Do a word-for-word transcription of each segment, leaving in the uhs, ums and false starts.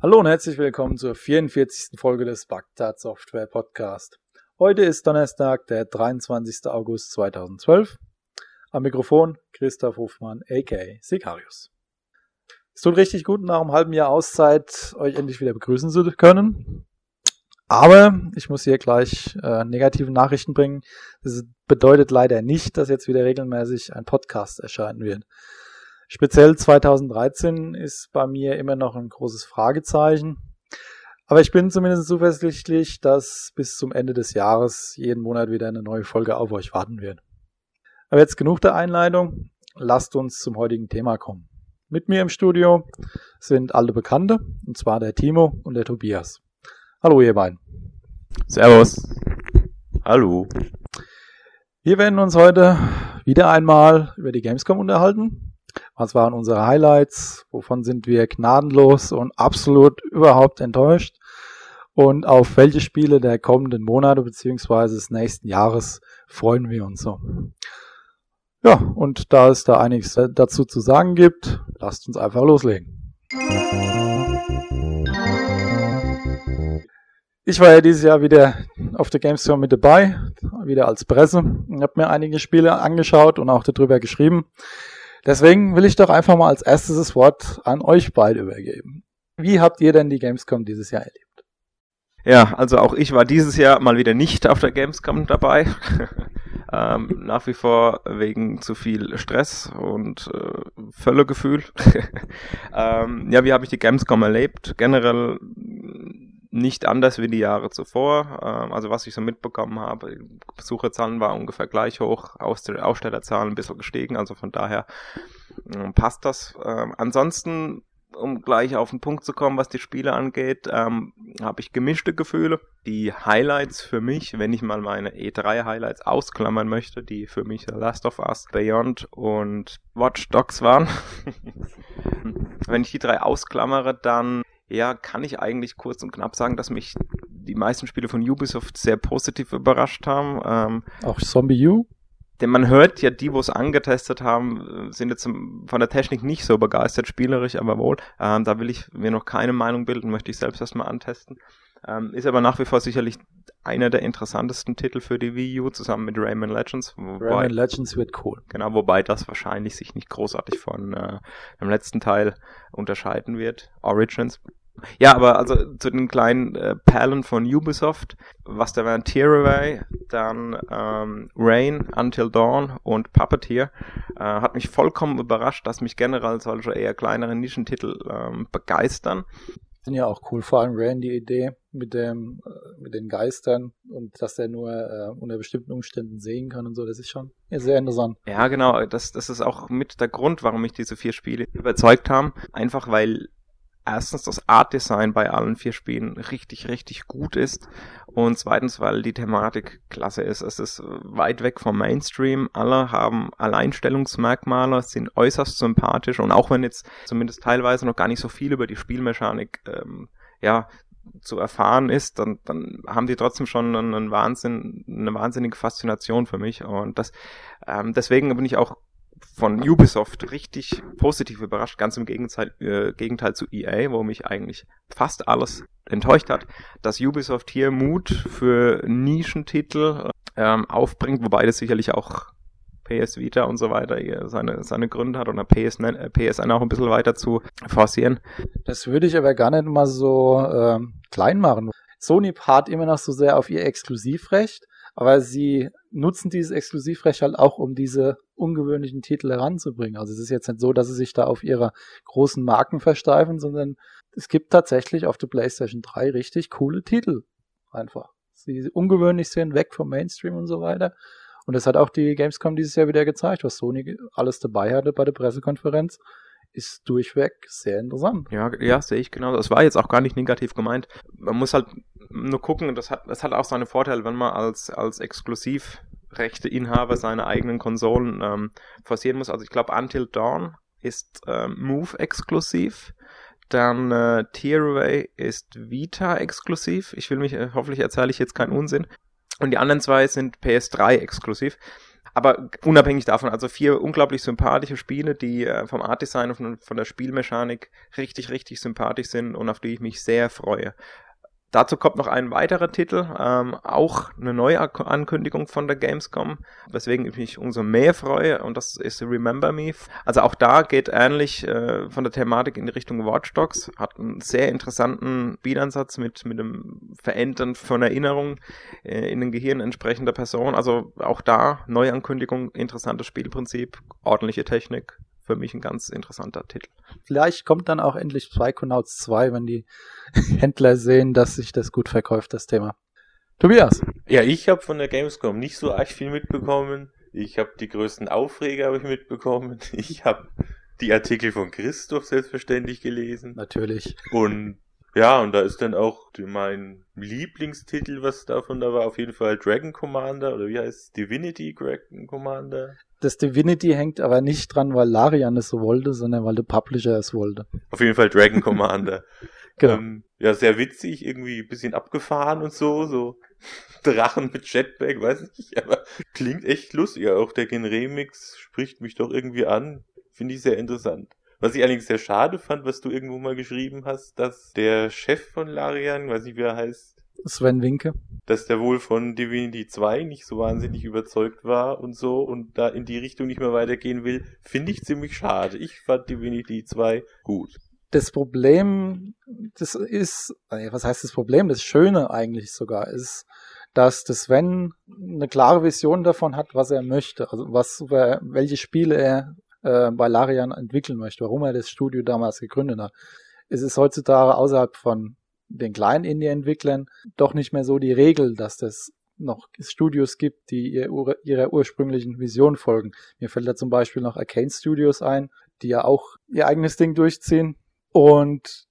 Hallo und herzlich willkommen zur vierundvierzigsten Folge des Bagdad Software Podcast. Heute ist Donnerstag, der dreiundzwanzigster August zweitausendzwölf. Am Mikrofon Christoph Hofmann, aka Sicarius. Es tut richtig gut, nach einem halben Jahr Auszeit euch endlich wieder begrüßen zu können. Aber ich muss hier gleich äh, negative Nachrichten bringen. Das bedeutet leider nicht, dass jetzt wieder regelmäßig ein Podcast erscheinen wird. Speziell zweitausenddreizehn ist bei mir immer noch ein großes Fragezeichen. Aber ich bin zumindest zuversichtlich, dass bis zum Ende des Jahres jeden Monat wieder eine neue Folge auf euch warten wird. Aber jetzt genug der Einleitung. Lasst uns zum heutigen Thema kommen. Mit mir im Studio sind alte Bekannte, und zwar der Timo und der Tobias. Hallo ihr beiden. Servus. Hallo. Wir werden uns heute wieder einmal über die Gamescom unterhalten. Was waren unsere Highlights? Wovon sind wir gnadenlos und absolut überhaupt enttäuscht? Und auf welche Spiele der kommenden Monate bzw. des nächsten Jahres freuen wir uns so? Ja, und da es da einiges dazu zu sagen gibt, lasst uns einfach loslegen. Ich war ja dieses Jahr wieder auf der Gamescom mit dabei, wieder als Presse, und habe mir einige Spiele angeschaut und auch darüber geschrieben. Deswegen will ich doch einfach mal als erstes das Wort an euch beide übergeben. Wie habt ihr denn die Gamescom dieses Jahr erlebt? Ja, also auch ich war dieses Jahr mal wieder nicht auf der Gamescom dabei. ähm, nach wie vor wegen zu viel Stress und äh, Völlegefühl. ähm, ja, wie habe ich die Gamescom erlebt? Generell nicht anders wie die Jahre zuvor. Ähm, also was ich so mitbekommen habe, Besucherzahlen waren ungefähr gleich hoch, Ausstellerzahlen ein bisschen gestiegen, also von daher ähm, passt das. Ähm, ansonsten, um gleich auf den Punkt zu kommen, was die Spiele angeht, ähm, habe ich gemischte Gefühle. Die Highlights für mich, wenn ich mal meine E drei Highlights ausklammern möchte, die für mich The Last of Us, Beyond und Watch Dogs waren. Wenn ich die drei ausklammere, dann ja, kann ich eigentlich kurz und knapp sagen, dass mich die meisten Spiele von Ubisoft sehr positiv überrascht haben. Ähm, Auch Zombie U? Denn man hört ja, die, wo es angetestet haben, sind jetzt von der Technik nicht so begeistert, spielerisch aber wohl. Ähm, da will ich mir noch keine Meinung bilden, möchte ich selbst erstmal antesten. Ähm, ist aber nach wie vor sicherlich einer der interessantesten Titel für die Wii U, zusammen mit Rayman Legends. Wobei, Rayman Legends wird cool. Genau, wobei das wahrscheinlich sich nicht großartig von äh, dem letzten Teil unterscheiden wird. Origins. Ja, aber also zu den kleinen äh, Perlen von Ubisoft, was da waren Tearaway, dann ähm, Rain, Until Dawn und Puppeteer, äh, hat mich vollkommen überrascht, dass mich generell solche eher kleinere Nischentitel ähm, begeistern. Sind ja auch cool, vor allem Rain die Idee mit dem äh, mit den Geistern und dass der nur äh, unter bestimmten Umständen sehen kann und so, das ist schon sehr interessant. Ja, genau, das, das ist auch mit der Grund, warum mich diese vier Spiele überzeugt haben, einfach weil erstens das Art-Design bei allen vier Spielen richtig, richtig gut ist und zweitens, weil die Thematik klasse ist. Es ist weit weg vom Mainstream. Alle haben Alleinstellungsmerkmale, sind äußerst sympathisch und auch wenn jetzt zumindest teilweise noch gar nicht so viel über die Spielmechanik ähm, ja zu erfahren ist, dann, dann haben die trotzdem schon einen Wahnsinn, eine wahnsinnige Faszination für mich und das ähm, deswegen bin ich auch von Ubisoft richtig positiv überrascht, ganz im Gegenteil, äh, Gegenteil zu E A, wo mich eigentlich fast alles enttäuscht hat, dass Ubisoft hier Mut für Nischentitel ähm, aufbringt, wobei das sicherlich auch P S Vita und so weiter seine, seine Gründe hat oder P S N, äh, P S N auch ein bisschen weiter zu forcieren. Das würde ich aber gar nicht mal so ähm, klein machen. Sony beharrt immer noch so sehr auf ihr Exklusivrecht, aber sie nutzen dieses Exklusivrecht halt auch, um diese ungewöhnlichen Titel heranzubringen. Also es ist jetzt nicht so, dass sie sich da auf ihre großen Marken versteifen, sondern es gibt tatsächlich auf der PlayStation drei richtig coole Titel. Einfach. Die ungewöhnlich sind, weg vom Mainstream und so weiter. Und das hat auch die Gamescom dieses Jahr wieder gezeigt, was Sony alles dabei hatte bei der Pressekonferenz. Ist durchweg sehr interessant. Ja, ja, sehe ich genau. Das war jetzt auch gar nicht negativ gemeint. Man muss halt nur gucken, das hat, das hat auch seine Vorteile, wenn man als, als Exklusivrechteinhaber seine eigenen Konsolen ähm, forcieren muss. Also ich glaube, Until Dawn ist ähm, Move-exklusiv. Dann äh, Tearaway ist Vita-exklusiv. Ich will mich, äh, hoffentlich erzähle ich jetzt keinen Unsinn. Und die anderen zwei sind P S drei exklusiv. Aber unabhängig davon, also vier unglaublich sympathische Spiele, die äh, vom Artdesign und von, von der Spielmechanik richtig, richtig sympathisch sind und auf die ich mich sehr freue. Dazu kommt noch ein weiterer Titel, ähm, auch eine neue Ankündigung von der Gamescom, weswegen ich mich umso mehr freue, und das ist Remember Me. Also auch da geht ähnlich äh, von der Thematik in die Richtung Watch Dogs, hat einen sehr interessanten Spielansatz mit, mit dem Verändern von Erinnerungen äh, in den Gehirn entsprechender Person. Also auch da Neuankündigung, interessantes Spielprinzip, ordentliche Technik. Für mich ein ganz interessanter Titel. Vielleicht kommt dann auch endlich Psychonauts zwei, wenn die Händler sehen, dass sich das gut verkauft, das Thema. Tobias? Ja, ich habe von der Gamescom nicht so arg viel mitbekommen. Ich habe die größten Aufreger habe ich mitbekommen. Ich habe die Artikel von Christoph selbstverständlich gelesen. Natürlich. Und ja, und da ist dann auch mein Lieblingstitel, was davon da war, auf jeden Fall Dragon Commander, oder wie heißt es? Divinity Dragon Commander. Das Divinity hängt aber nicht dran, weil Larian es so wollte, sondern weil der Publisher es wollte. Auf jeden Fall Dragon Commander. Genau. Ähm, ja, sehr witzig, irgendwie ein bisschen abgefahren und so, so Drachen mit Jetpack, weiß nicht, aber klingt echt lustig. Auch der Gen-Remix spricht mich doch irgendwie an, finde ich sehr interessant. Was ich allerdings sehr schade fand, was du irgendwo mal geschrieben hast, dass der Chef von Larian, weiß nicht wie er heißt, Sven Winke, dass der wohl von Divinity zwei nicht so wahnsinnig überzeugt war und so und da in die Richtung nicht mehr weitergehen will, finde ich ziemlich schade. Ich fand Divinity zwei gut. Das Problem, das ist, was heißt das Problem? Das Schöne eigentlich sogar ist, dass der Sven eine klare Vision davon hat, was er möchte, also was, welche Spiele er äh, bei Larian entwickeln möchte, warum er das Studio damals gegründet hat. Es ist heutzutage außerhalb von den kleinen Indie-Entwicklern doch nicht mehr so die Regel, dass das noch Studios gibt, die ihr, ihrer ursprünglichen Vision folgen. Mir fällt da zum Beispiel noch Arcane Studios ein, die ja auch ihr eigenes Ding durchziehen. Und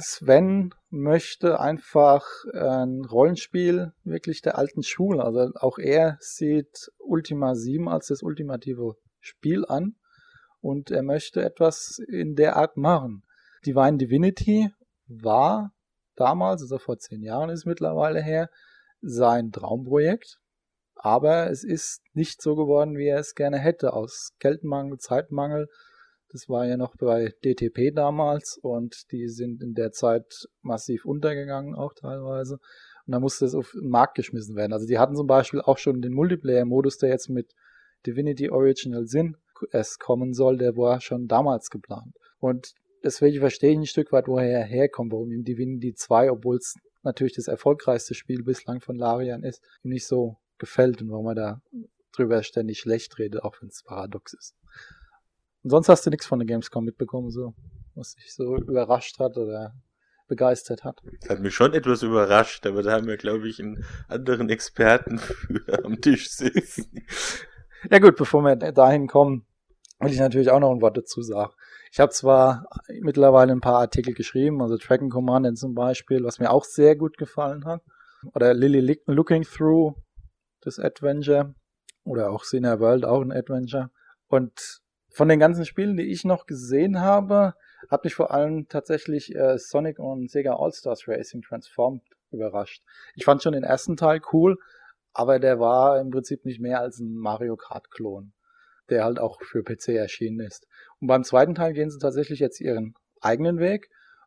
Sven möchte einfach ein Rollenspiel wirklich der alten Schule. Also auch er sieht Ultima sieben als das ultimative Spiel an und er möchte etwas in der Art machen. Divine Divinity war damals, also vor zehn Jahren ist mittlerweile her, sein Traumprojekt. Aber es ist nicht so geworden, wie er es gerne hätte, aus Geldmangel, Zeitmangel. Das war ja noch bei D T P damals und die sind in der Zeit massiv untergegangen, auch teilweise. Und da musste es auf den Markt geschmissen werden. Also die hatten zum Beispiel auch schon den Multiplayer-Modus, der jetzt mit Divinity Original Sin erst kommen soll, der war schon damals geplant. Und deswegen verstehe ich ein Stück weit, woher er herkommt, warum ihm Divinity zwei, obwohl es natürlich das erfolgreichste Spiel bislang von Larian ist, ihm nicht so gefällt und warum er da drüber ständig schlecht redet, auch wenn es paradox ist. Und sonst hast du nichts von der Gamescom mitbekommen, so, was dich so überrascht hat oder begeistert hat? Das hat mich schon etwas überrascht, aber da haben wir, glaube ich, einen anderen Experten für am Tisch sitzen. Ja gut, bevor wir dahin kommen, will ich natürlich auch noch ein Wort dazu sagen. Ich habe zwar mittlerweile ein paar Artikel geschrieben, also Dragon Commander zum Beispiel, was mir auch sehr gut gefallen hat. Oder Lily Looking Through, das Adventure. Oder auch Sinner World, auch ein Adventure. Und von den ganzen Spielen, die ich noch gesehen habe, hat mich vor allem tatsächlich äh, Sonic und Sega All-Stars Racing Transformed überrascht. Ich fand schon den ersten Teil cool, aber der war im Prinzip nicht mehr als ein Mario Kart-Klon, der halt auch für P C erschienen ist. Und beim zweiten Teil gehen sie tatsächlich jetzt ihren eigenen Weg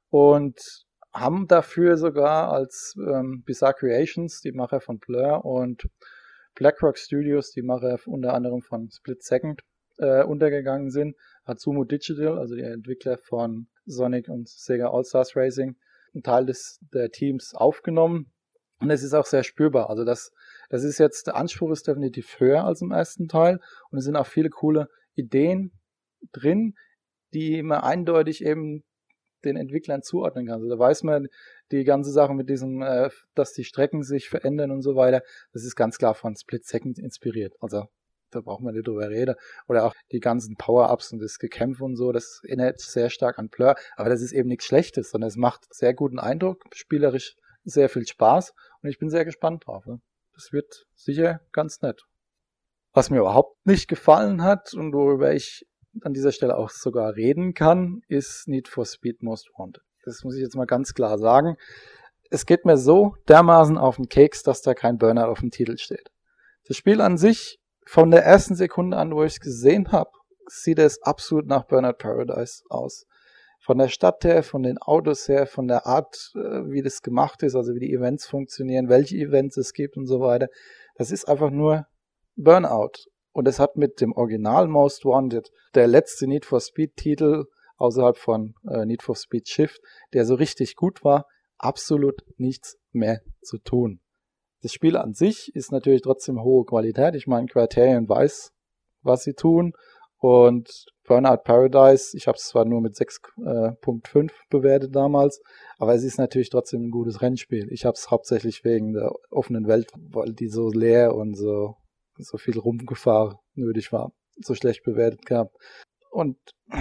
und haben dafür sogar als ähm, Bizarre Creations, die Macher von Blur, und BlackRock Studios, die Macher unter anderem von Split Second, äh, untergegangen sind, Hatsumo Digital, also die Entwickler von Sonic und Sega All-Stars Racing, einen Teil des der Teams aufgenommen. Und es ist auch sehr spürbar. Also das, das ist jetzt, der Anspruch ist definitiv höher als im ersten Teil. Und es sind auch viele coole Ideen drin, die man eindeutig eben den Entwicklern zuordnen kann. Also da weiß man, die ganze Sache mit diesem, äh, dass die Strecken sich verändern und so weiter, das ist ganz klar von Split Second inspiriert. Also da braucht man nicht drüber reden. Oder auch die ganzen Power-Ups und das Gekämpfe und so, das erinnert sehr stark an Blur. Aber das ist eben nichts Schlechtes, sondern es macht sehr guten Eindruck, spielerisch sehr viel Spaß und ich bin sehr gespannt drauf. Ne? Das wird sicher ganz nett. Was mir überhaupt nicht gefallen hat und worüber ich an dieser Stelle auch sogar reden kann, ist Need for Speed Most Wanted. Das muss ich jetzt mal ganz klar sagen. Es geht mir so dermaßen auf den Keks, dass da kein Burnout auf dem Titel steht. Das Spiel an sich von der ersten Sekunde an, wo ich es gesehen habe, sieht es absolut nach Burnout Paradise aus. Von der Stadt her, von den Autos her, von der Art, wie das gemacht ist, also wie die Events funktionieren, welche Events es gibt und so weiter. Das ist einfach nur Burnout. Und es hat mit dem Original Most Wanted, der letzte Need for Speed Titel außerhalb von äh, Need for Speed Shift, der so richtig gut war, absolut nichts mehr zu tun. Das Spiel an sich ist natürlich trotzdem hohe Qualität. Ich meine, Criterion weiß, was sie tun. Und Burnout Paradise, ich habe es zwar nur mit sechs Komma fünf bewertet damals, aber es ist natürlich trotzdem ein gutes Rennspiel. Ich habe es hauptsächlich wegen der offenen Welt, weil die so leer und so, so viel Rumgefahr nötig war, so schlecht bewertet gehabt. Und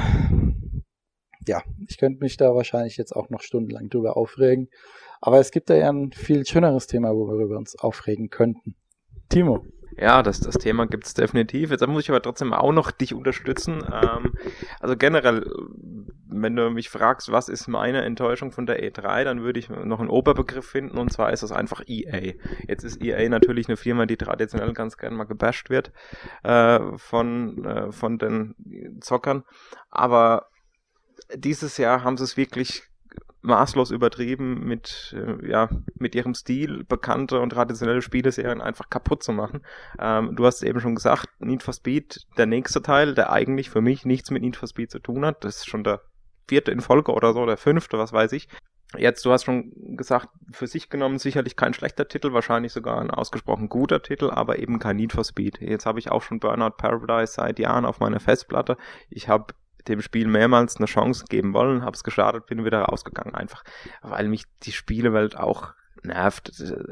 ja, ich könnte mich da wahrscheinlich jetzt auch noch stundenlang drüber aufregen. Aber es gibt da ja ein viel schöneres Thema, worüber wir uns aufregen könnten. Timo. Ja, das, das Thema gibt's definitiv. Jetzt muss ich aber trotzdem auch noch dich unterstützen. Ähm, also generell, wenn du mich fragst, was ist meine Enttäuschung von der E drei, dann würde ich noch einen Oberbegriff finden, und zwar ist das einfach E A. Jetzt ist E A natürlich eine Firma, die traditionell ganz gerne mal gebasht wird äh, von, äh, von den Zockern. Aber dieses Jahr haben sie es wirklich maßlos übertrieben, mit äh, ja mit ihrem Stil bekannte und traditionelle Spieleserien einfach kaputt zu machen. Ähm, du hast eben schon gesagt, Need for Speed, der nächste Teil, der eigentlich für mich nichts mit Need for Speed zu tun hat. Das ist schon der vierte in Folge oder so, der fünfte, was weiß ich. Jetzt, du hast schon gesagt, für sich genommen sicherlich kein schlechter Titel, wahrscheinlich sogar ein ausgesprochen guter Titel, aber eben kein Need for Speed. Jetzt habe ich auch schon Burnout Paradise seit Jahren auf meiner Festplatte. Ich habe dem Spiel mehrmals eine Chance geben wollen, habe es gestartet, bin wieder rausgegangen, einfach weil mich die Spielewelt auch nervt.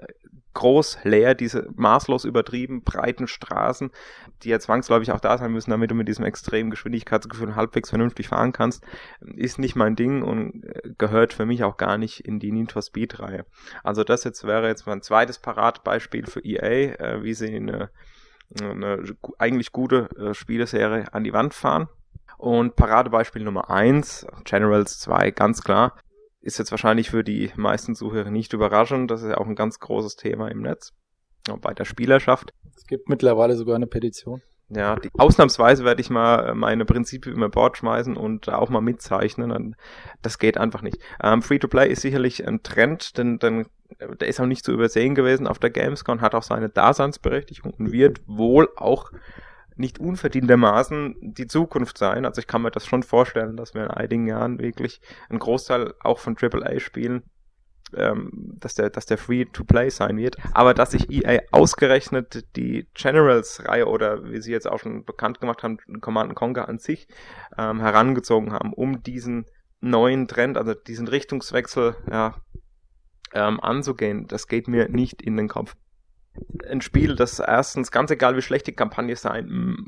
Groß, leer, diese maßlos übertrieben breiten Straßen, die ja zwangsläufig auch da sein müssen, damit du mit diesem extremen Geschwindigkeitsgefühl halbwegs vernünftig fahren kannst, ist nicht mein Ding und gehört für mich auch gar nicht in die Need for Speed Reihe. Also das jetzt wäre jetzt mein zweites Paradebeispiel für E A, wie sie eine, eine eigentlich gute Spieleserie an die Wand fahren. Und Paradebeispiel Nummer eins, Generals zwei, ganz klar, ist jetzt wahrscheinlich für die meisten Zuhörer nicht überraschend. Das ist ja auch ein ganz großes Thema im Netz, auch bei der Spielerschaft. Es gibt mittlerweile sogar eine Petition. Ja, die, ausnahmsweise werde ich mal meine Prinzipien über Bord schmeißen und auch mal mitzeichnen. Das geht einfach nicht. Ähm, Free-to-Play ist sicherlich ein Trend, denn, denn der ist auch nicht zu übersehen gewesen auf der Gamescom, hat auch seine Daseinsberechtigung und wird wohl auch nicht unverdientermaßen die Zukunft sein. Also ich kann mir das schon vorstellen, dass wir in einigen Jahren wirklich einen Großteil auch von Triple A Spielen, ähm, dass der, dass der Free-to-Play sein wird. Aber dass sich E A ausgerechnet die Generals-Reihe oder wie sie jetzt auch schon bekannt gemacht haben, Command and Conquer an sich ähm, herangezogen haben, um diesen neuen Trend, also diesen Richtungswechsel ja, ähm, anzugehen, das geht mir nicht in den Kopf. Ein Spiel, das erstens, ganz egal wie schlecht die Kampagne sein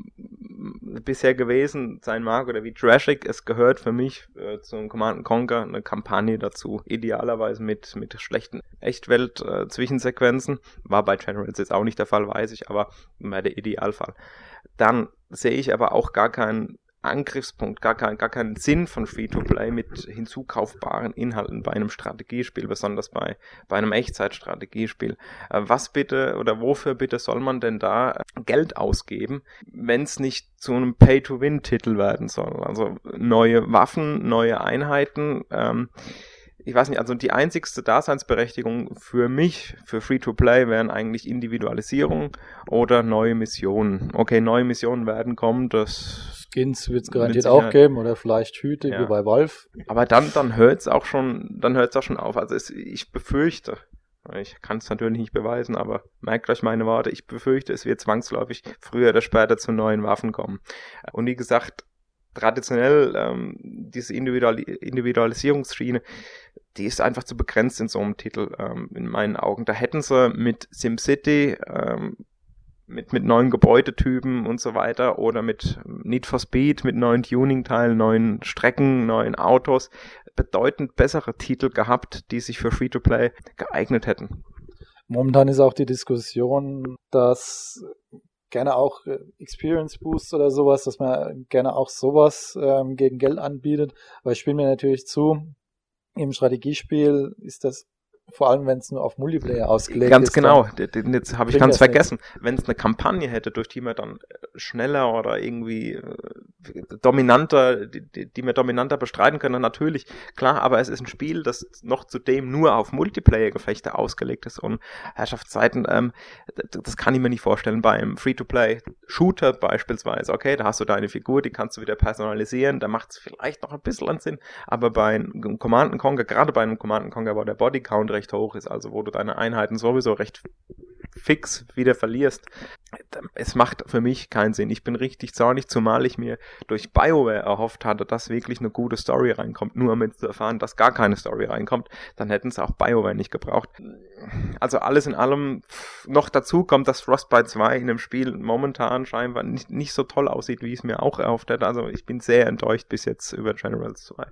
m- bisher gewesen sein mag oder wie trashig, es gehört für mich äh, zum Command and Conquer eine Kampagne dazu. Idealerweise mit, mit schlechten Echtwelt-Zwischensequenzen. Äh, War bei Generals jetzt auch nicht der Fall, weiß ich, aber war der Idealfall. Dann sehe ich aber auch gar keinen Angriffspunkt, gar, kein, gar keinen Sinn von Free-to-Play mit hinzukaufbaren Inhalten bei einem Strategiespiel, besonders bei, bei einem Echtzeitstrategiespiel. Äh, was bitte oder wofür bitte soll man denn da Geld ausgeben, wenn es nicht zu einem Pay-to-Win-Titel werden soll? Also neue Waffen, neue Einheiten, ähm, ich weiß nicht, also die einzigste Daseinsberechtigung für mich, für Free-to-Play, wären eigentlich Individualisierung oder neue Missionen. Okay, neue Missionen werden kommen, das Skins wird es garantiert auch geben oder vielleicht Hüte, ja, wie bei Valve. Aber dann, dann hört es auch schon, dann hört es auch schon auf. Also es, ich befürchte, ich kann es natürlich nicht beweisen, aber merkt euch meine Worte, ich befürchte, es wird zwangsläufig früher oder später zu neuen Waffen kommen. Und wie gesagt, traditionell ähm, diese Individual- Individualisierungsschiene, die ist einfach zu begrenzt in so einem Titel, ähm, in meinen Augen. Da hätten sie mit SimCity, ähm, mit mit neuen Gebäudetypen und so weiter oder mit Need for Speed, mit neuen Tuning-Teilen, neuen Strecken, neuen Autos bedeutend bessere Titel gehabt, die sich für Free-to-Play geeignet hätten. Momentan ist auch die Diskussion, dass gerne auch Experience Boost oder sowas, dass man gerne auch sowas ähm, gegen Geld anbietet. Aber ich spiele mir natürlich zu, im Strategiespiel ist das Vor allem, wenn es nur auf Multiplayer ausgelegt Ganz ist. Ganz genau, jetzt habe ich ganz vergessen. Wenn es eine Kampagne hätte, durch die man dann schneller oder irgendwie äh, dominanter, die, die man dominanter bestreiten können, natürlich, klar, aber es ist ein Spiel, das noch zudem nur auf Multiplayer-Gefechte ausgelegt ist und Herrschaftszeiten, ähm, das kann ich mir nicht vorstellen. Beim Free-to-Play-Shooter beispielsweise, okay, da hast du deine Figur, die kannst du wieder personalisieren, da macht es vielleicht noch ein bisschen an Sinn, aber bei einem Command and Conquer, gerade bei einem Command and Conquer, wo der Bodycount recht hoch ist, also wo du deine Einheiten sowieso recht fix wieder verlierst, es macht für mich keinen Sinn. Ich bin richtig zornig, zumal ich mir durch BioWare erhofft hatte, dass wirklich eine gute Story reinkommt, nur um jetzt zu erfahren, dass gar keine Story reinkommt, dann hätten es auch BioWare nicht gebraucht. Also alles in allem, noch dazu kommt, dass Frostbite zwei in dem Spiel momentan scheinbar nicht, nicht so toll aussieht, wie ich es mir auch erhofft hätte. Also ich bin sehr enttäuscht bis jetzt über Generals zwei.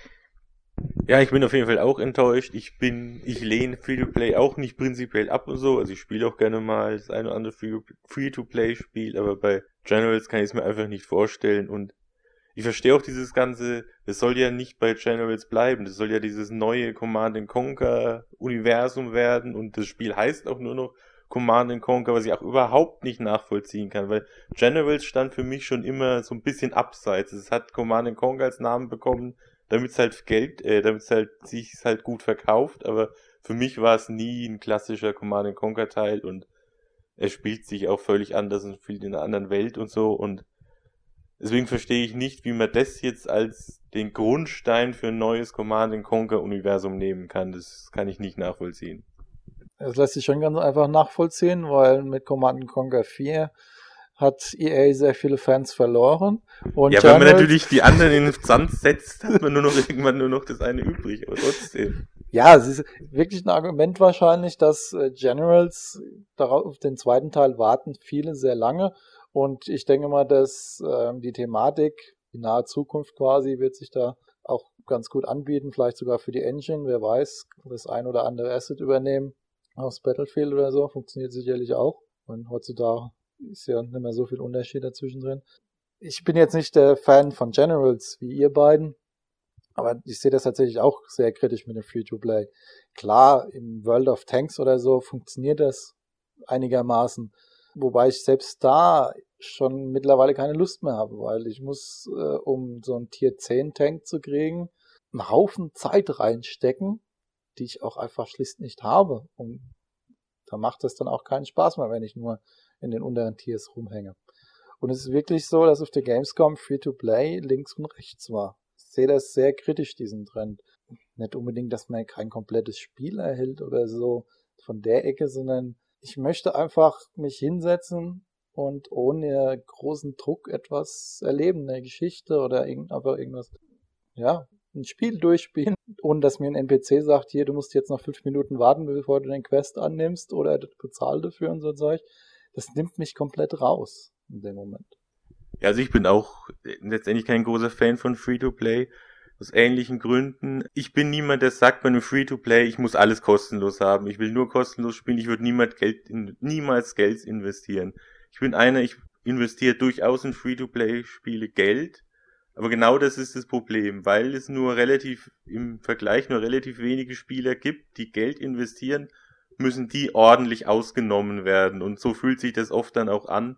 Ja, ich bin auf jeden Fall auch enttäuscht. Ich bin, ich lehne Free-to-Play auch nicht prinzipiell ab und so. Also ich spiele auch gerne mal das eine oder andere Free-to-Play-Spiel, aber bei Generals kann ich es mir einfach nicht vorstellen. Und ich verstehe auch dieses ganze, das soll ja nicht bei Generals bleiben. Das soll ja dieses neue Command and Conquer Universum werden und das Spiel heißt auch nur noch Command and Conquer, was ich auch überhaupt nicht nachvollziehen kann, weil Generals stand für mich schon immer so ein bisschen abseits. Es hat Command and Conquer als Namen bekommen, damit es halt Geld, äh, damit es halt sich halt gut verkauft, aber für mich war es nie ein klassischer Command and Conquer Teil und er spielt sich auch völlig anders und spielt in einer anderen Welt und so und deswegen verstehe ich nicht, wie man das jetzt als den Grundstein für ein neues Command and Conquer Universum nehmen kann. Das kann ich nicht nachvollziehen. Das lässt sich schon ganz einfach nachvollziehen, weil mit Command and Conquer vier hat E A sehr viele Fans verloren. Und ja, wenn man natürlich die anderen in den Sand setzt, hat man nur noch irgendwann nur noch das eine übrig, aber trotzdem. Ja, es ist wirklich ein Argument wahrscheinlich, dass äh, Generals darauf auf den zweiten Teil warten viele sehr lange und ich denke mal, dass äh, die Thematik, die nahe Zukunft quasi, wird sich da auch ganz gut anbieten, vielleicht sogar für die Engine, wer weiß, das ein oder andere Asset übernehmen aus Battlefield oder so, funktioniert sicherlich auch und heutzutage ist ja nicht mehr so viel Unterschied dazwischen drin. Ich bin jetzt nicht der Fan von Generals wie ihr beiden, aber ich sehe das tatsächlich auch sehr kritisch mit dem Free-to-Play. Klar, im World of Tanks oder so funktioniert das einigermaßen, wobei ich selbst da schon mittlerweile keine Lust mehr habe, weil ich muss, äh, um so einen Tier zehn Tank zu kriegen, einen Haufen Zeit reinstecken, die ich auch einfach schlicht nicht habe. Und da macht es dann auch keinen Spaß mehr, wenn ich nur in den unteren Tiers rumhänge. Und es ist wirklich so, dass auf der Gamescom Free-to-Play links und rechts war. Ich sehe das sehr kritisch, diesen Trend. Nicht unbedingt, dass man kein komplettes Spiel erhält oder so von der Ecke, sondern ich möchte einfach mich hinsetzen und ohne großen Druck etwas erleben, eine Geschichte oder irgend, einfach irgendwas, ja, ein Spiel durchspielen, ohne dass mir ein N P C sagt, hier, du musst jetzt noch fünf Minuten warten, bevor du den Quest annimmst oder bezahl dafür und so Zeug. Das nimmt mich komplett raus in dem Moment. Ja, also ich bin auch letztendlich kein großer Fan von Free-to-Play, aus ähnlichen Gründen. Ich bin niemand, der sagt bei einem Free-to-Play, ich muss alles kostenlos haben, ich will nur kostenlos spielen, ich würde niemals Geld, in, niemals Geld investieren. Ich bin einer, ich investiere durchaus in Free-to-Play-Spiele Geld, aber genau das ist das Problem, weil es nur relativ, im Vergleich nur relativ wenige Spieler gibt, die Geld investieren, müssen die ordentlich ausgenommen werden und so fühlt sich das oft dann auch an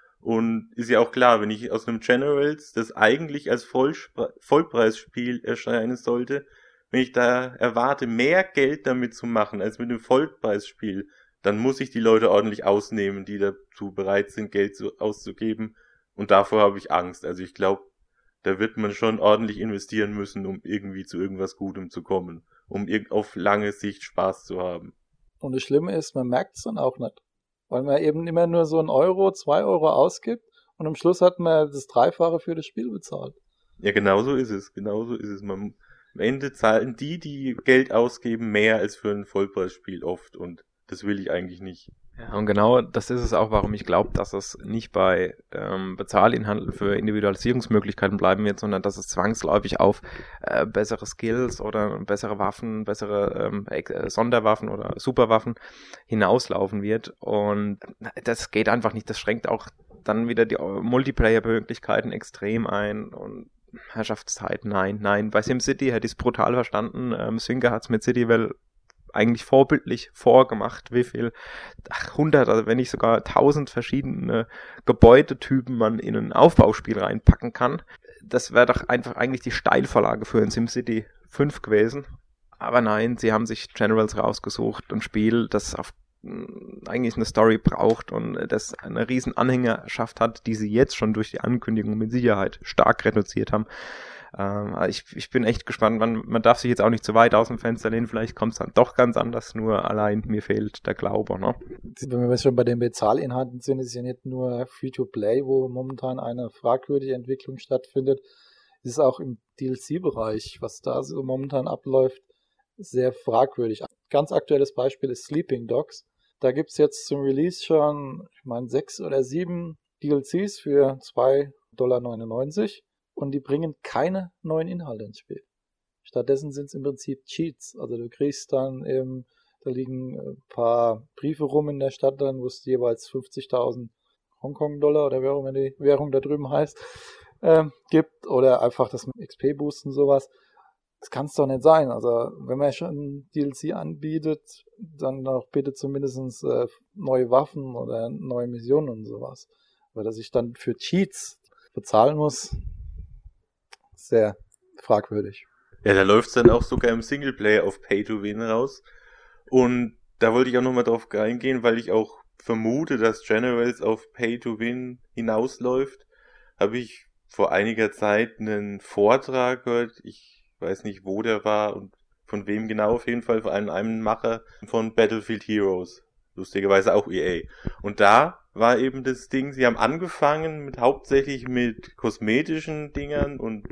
und ist ja auch klar, wenn ich aus einem Generals, das eigentlich als Vollspre- Vollpreisspiel erscheinen sollte, wenn ich da erwarte, mehr Geld damit zu machen als mit einem Vollpreisspiel, dann muss ich die Leute ordentlich ausnehmen, die dazu bereit sind, Geld zu, auszugeben und davor habe ich Angst. Also ich glaube, da wird man schon ordentlich investieren müssen, um irgendwie zu irgendwas Gutem zu kommen, um auf lange Sicht Spaß zu haben. Und das Schlimme ist, man merkt es dann auch nicht. Weil man eben immer nur so einen Euro, zwei Euro ausgibt und am Schluss hat man das Dreifache für das Spiel bezahlt. Ja, genau so ist es. Genau so ist es. Man, am Ende zahlen die, die Geld ausgeben, mehr als für ein Vollpreisspiel oft und das will ich eigentlich nicht. Ja, und genau das ist es auch, warum ich glaube, dass es nicht bei ähm, Bezahlinhalten für Individualisierungsmöglichkeiten bleiben wird, sondern dass es zwangsläufig auf äh, bessere Skills oder bessere Waffen, bessere ähm, äh, Sonderwaffen oder Superwaffen hinauslaufen wird. Und das geht einfach nicht. Das schränkt auch dann wieder die Multiplayer-Möglichkeiten extrem ein und Herrschaftszeit, nein, nein. Bei SimCity hätte ich es brutal verstanden. Ähm, Synga hat es mit Citywell eigentlich vorbildlich vorgemacht, wie viel ach, hundert, also wenn nicht sogar tausend verschiedene Gebäudetypen man in ein Aufbauspiel reinpacken kann. Das wäre doch einfach eigentlich die Steilvorlage für ein SimCity fünf gewesen. Aber nein, sie haben sich Generals rausgesucht, ein Spiel, das auf eigentlich eine Story braucht und das eine riesen Anhängerschaft hat, die sie jetzt schon durch die Ankündigung mit Sicherheit stark reduziert haben. Ähm, ich, ich bin echt gespannt, man, man darf sich jetzt auch nicht zu weit aus dem Fenster lehnen, vielleicht kommt es dann doch ganz anders, nur allein mir fehlt der Glaube. Ne? Wenn wir schon bei den Bezahlinhalten sind, ist es ja nicht nur Free-to-Play, wo momentan eine fragwürdige Entwicklung stattfindet, es ist auch im D L C-Bereich, was da so momentan abläuft, sehr fragwürdig. Ganz aktuelles Beispiel ist Sleeping Dogs. Da gibt es jetzt zum Release schon, ich meine, sechs oder sieben D L Cs für zwei Komma neunundneunzig Dollar und die bringen keine neuen Inhalte ins Spiel. Stattdessen sind es im Prinzip Cheats. Also du kriegst dann eben, da liegen ein paar Briefe rum in der Stadt, dann wo es jeweils fünfzigtausend Hongkong-Dollar oder wer auch immer die Währung da drüben heißt, äh, gibt oder einfach das mit X P-Boost und sowas. Das kann es doch nicht sein. Also wenn man schon D L C anbietet, dann doch bitte zumindest äh, neue Waffen oder neue Missionen und sowas. Aber dass ich dann für Cheats bezahlen muss, sehr fragwürdig. Ja, da läuft es dann auch sogar im Singleplayer auf Pay-to-Win raus. Und da wollte ich auch nochmal drauf eingehen, weil ich auch vermute, dass Generals auf Pay-to-Win hinausläuft. Habe ich vor einiger Zeit einen Vortrag gehört, ich weiß nicht, wo der war und von wem genau, auf jeden Fall von einem, einem Macher von Battlefield Heroes. Lustigerweise auch E A. Und da war eben das Ding, sie haben angefangen mit hauptsächlich mit kosmetischen Dingern und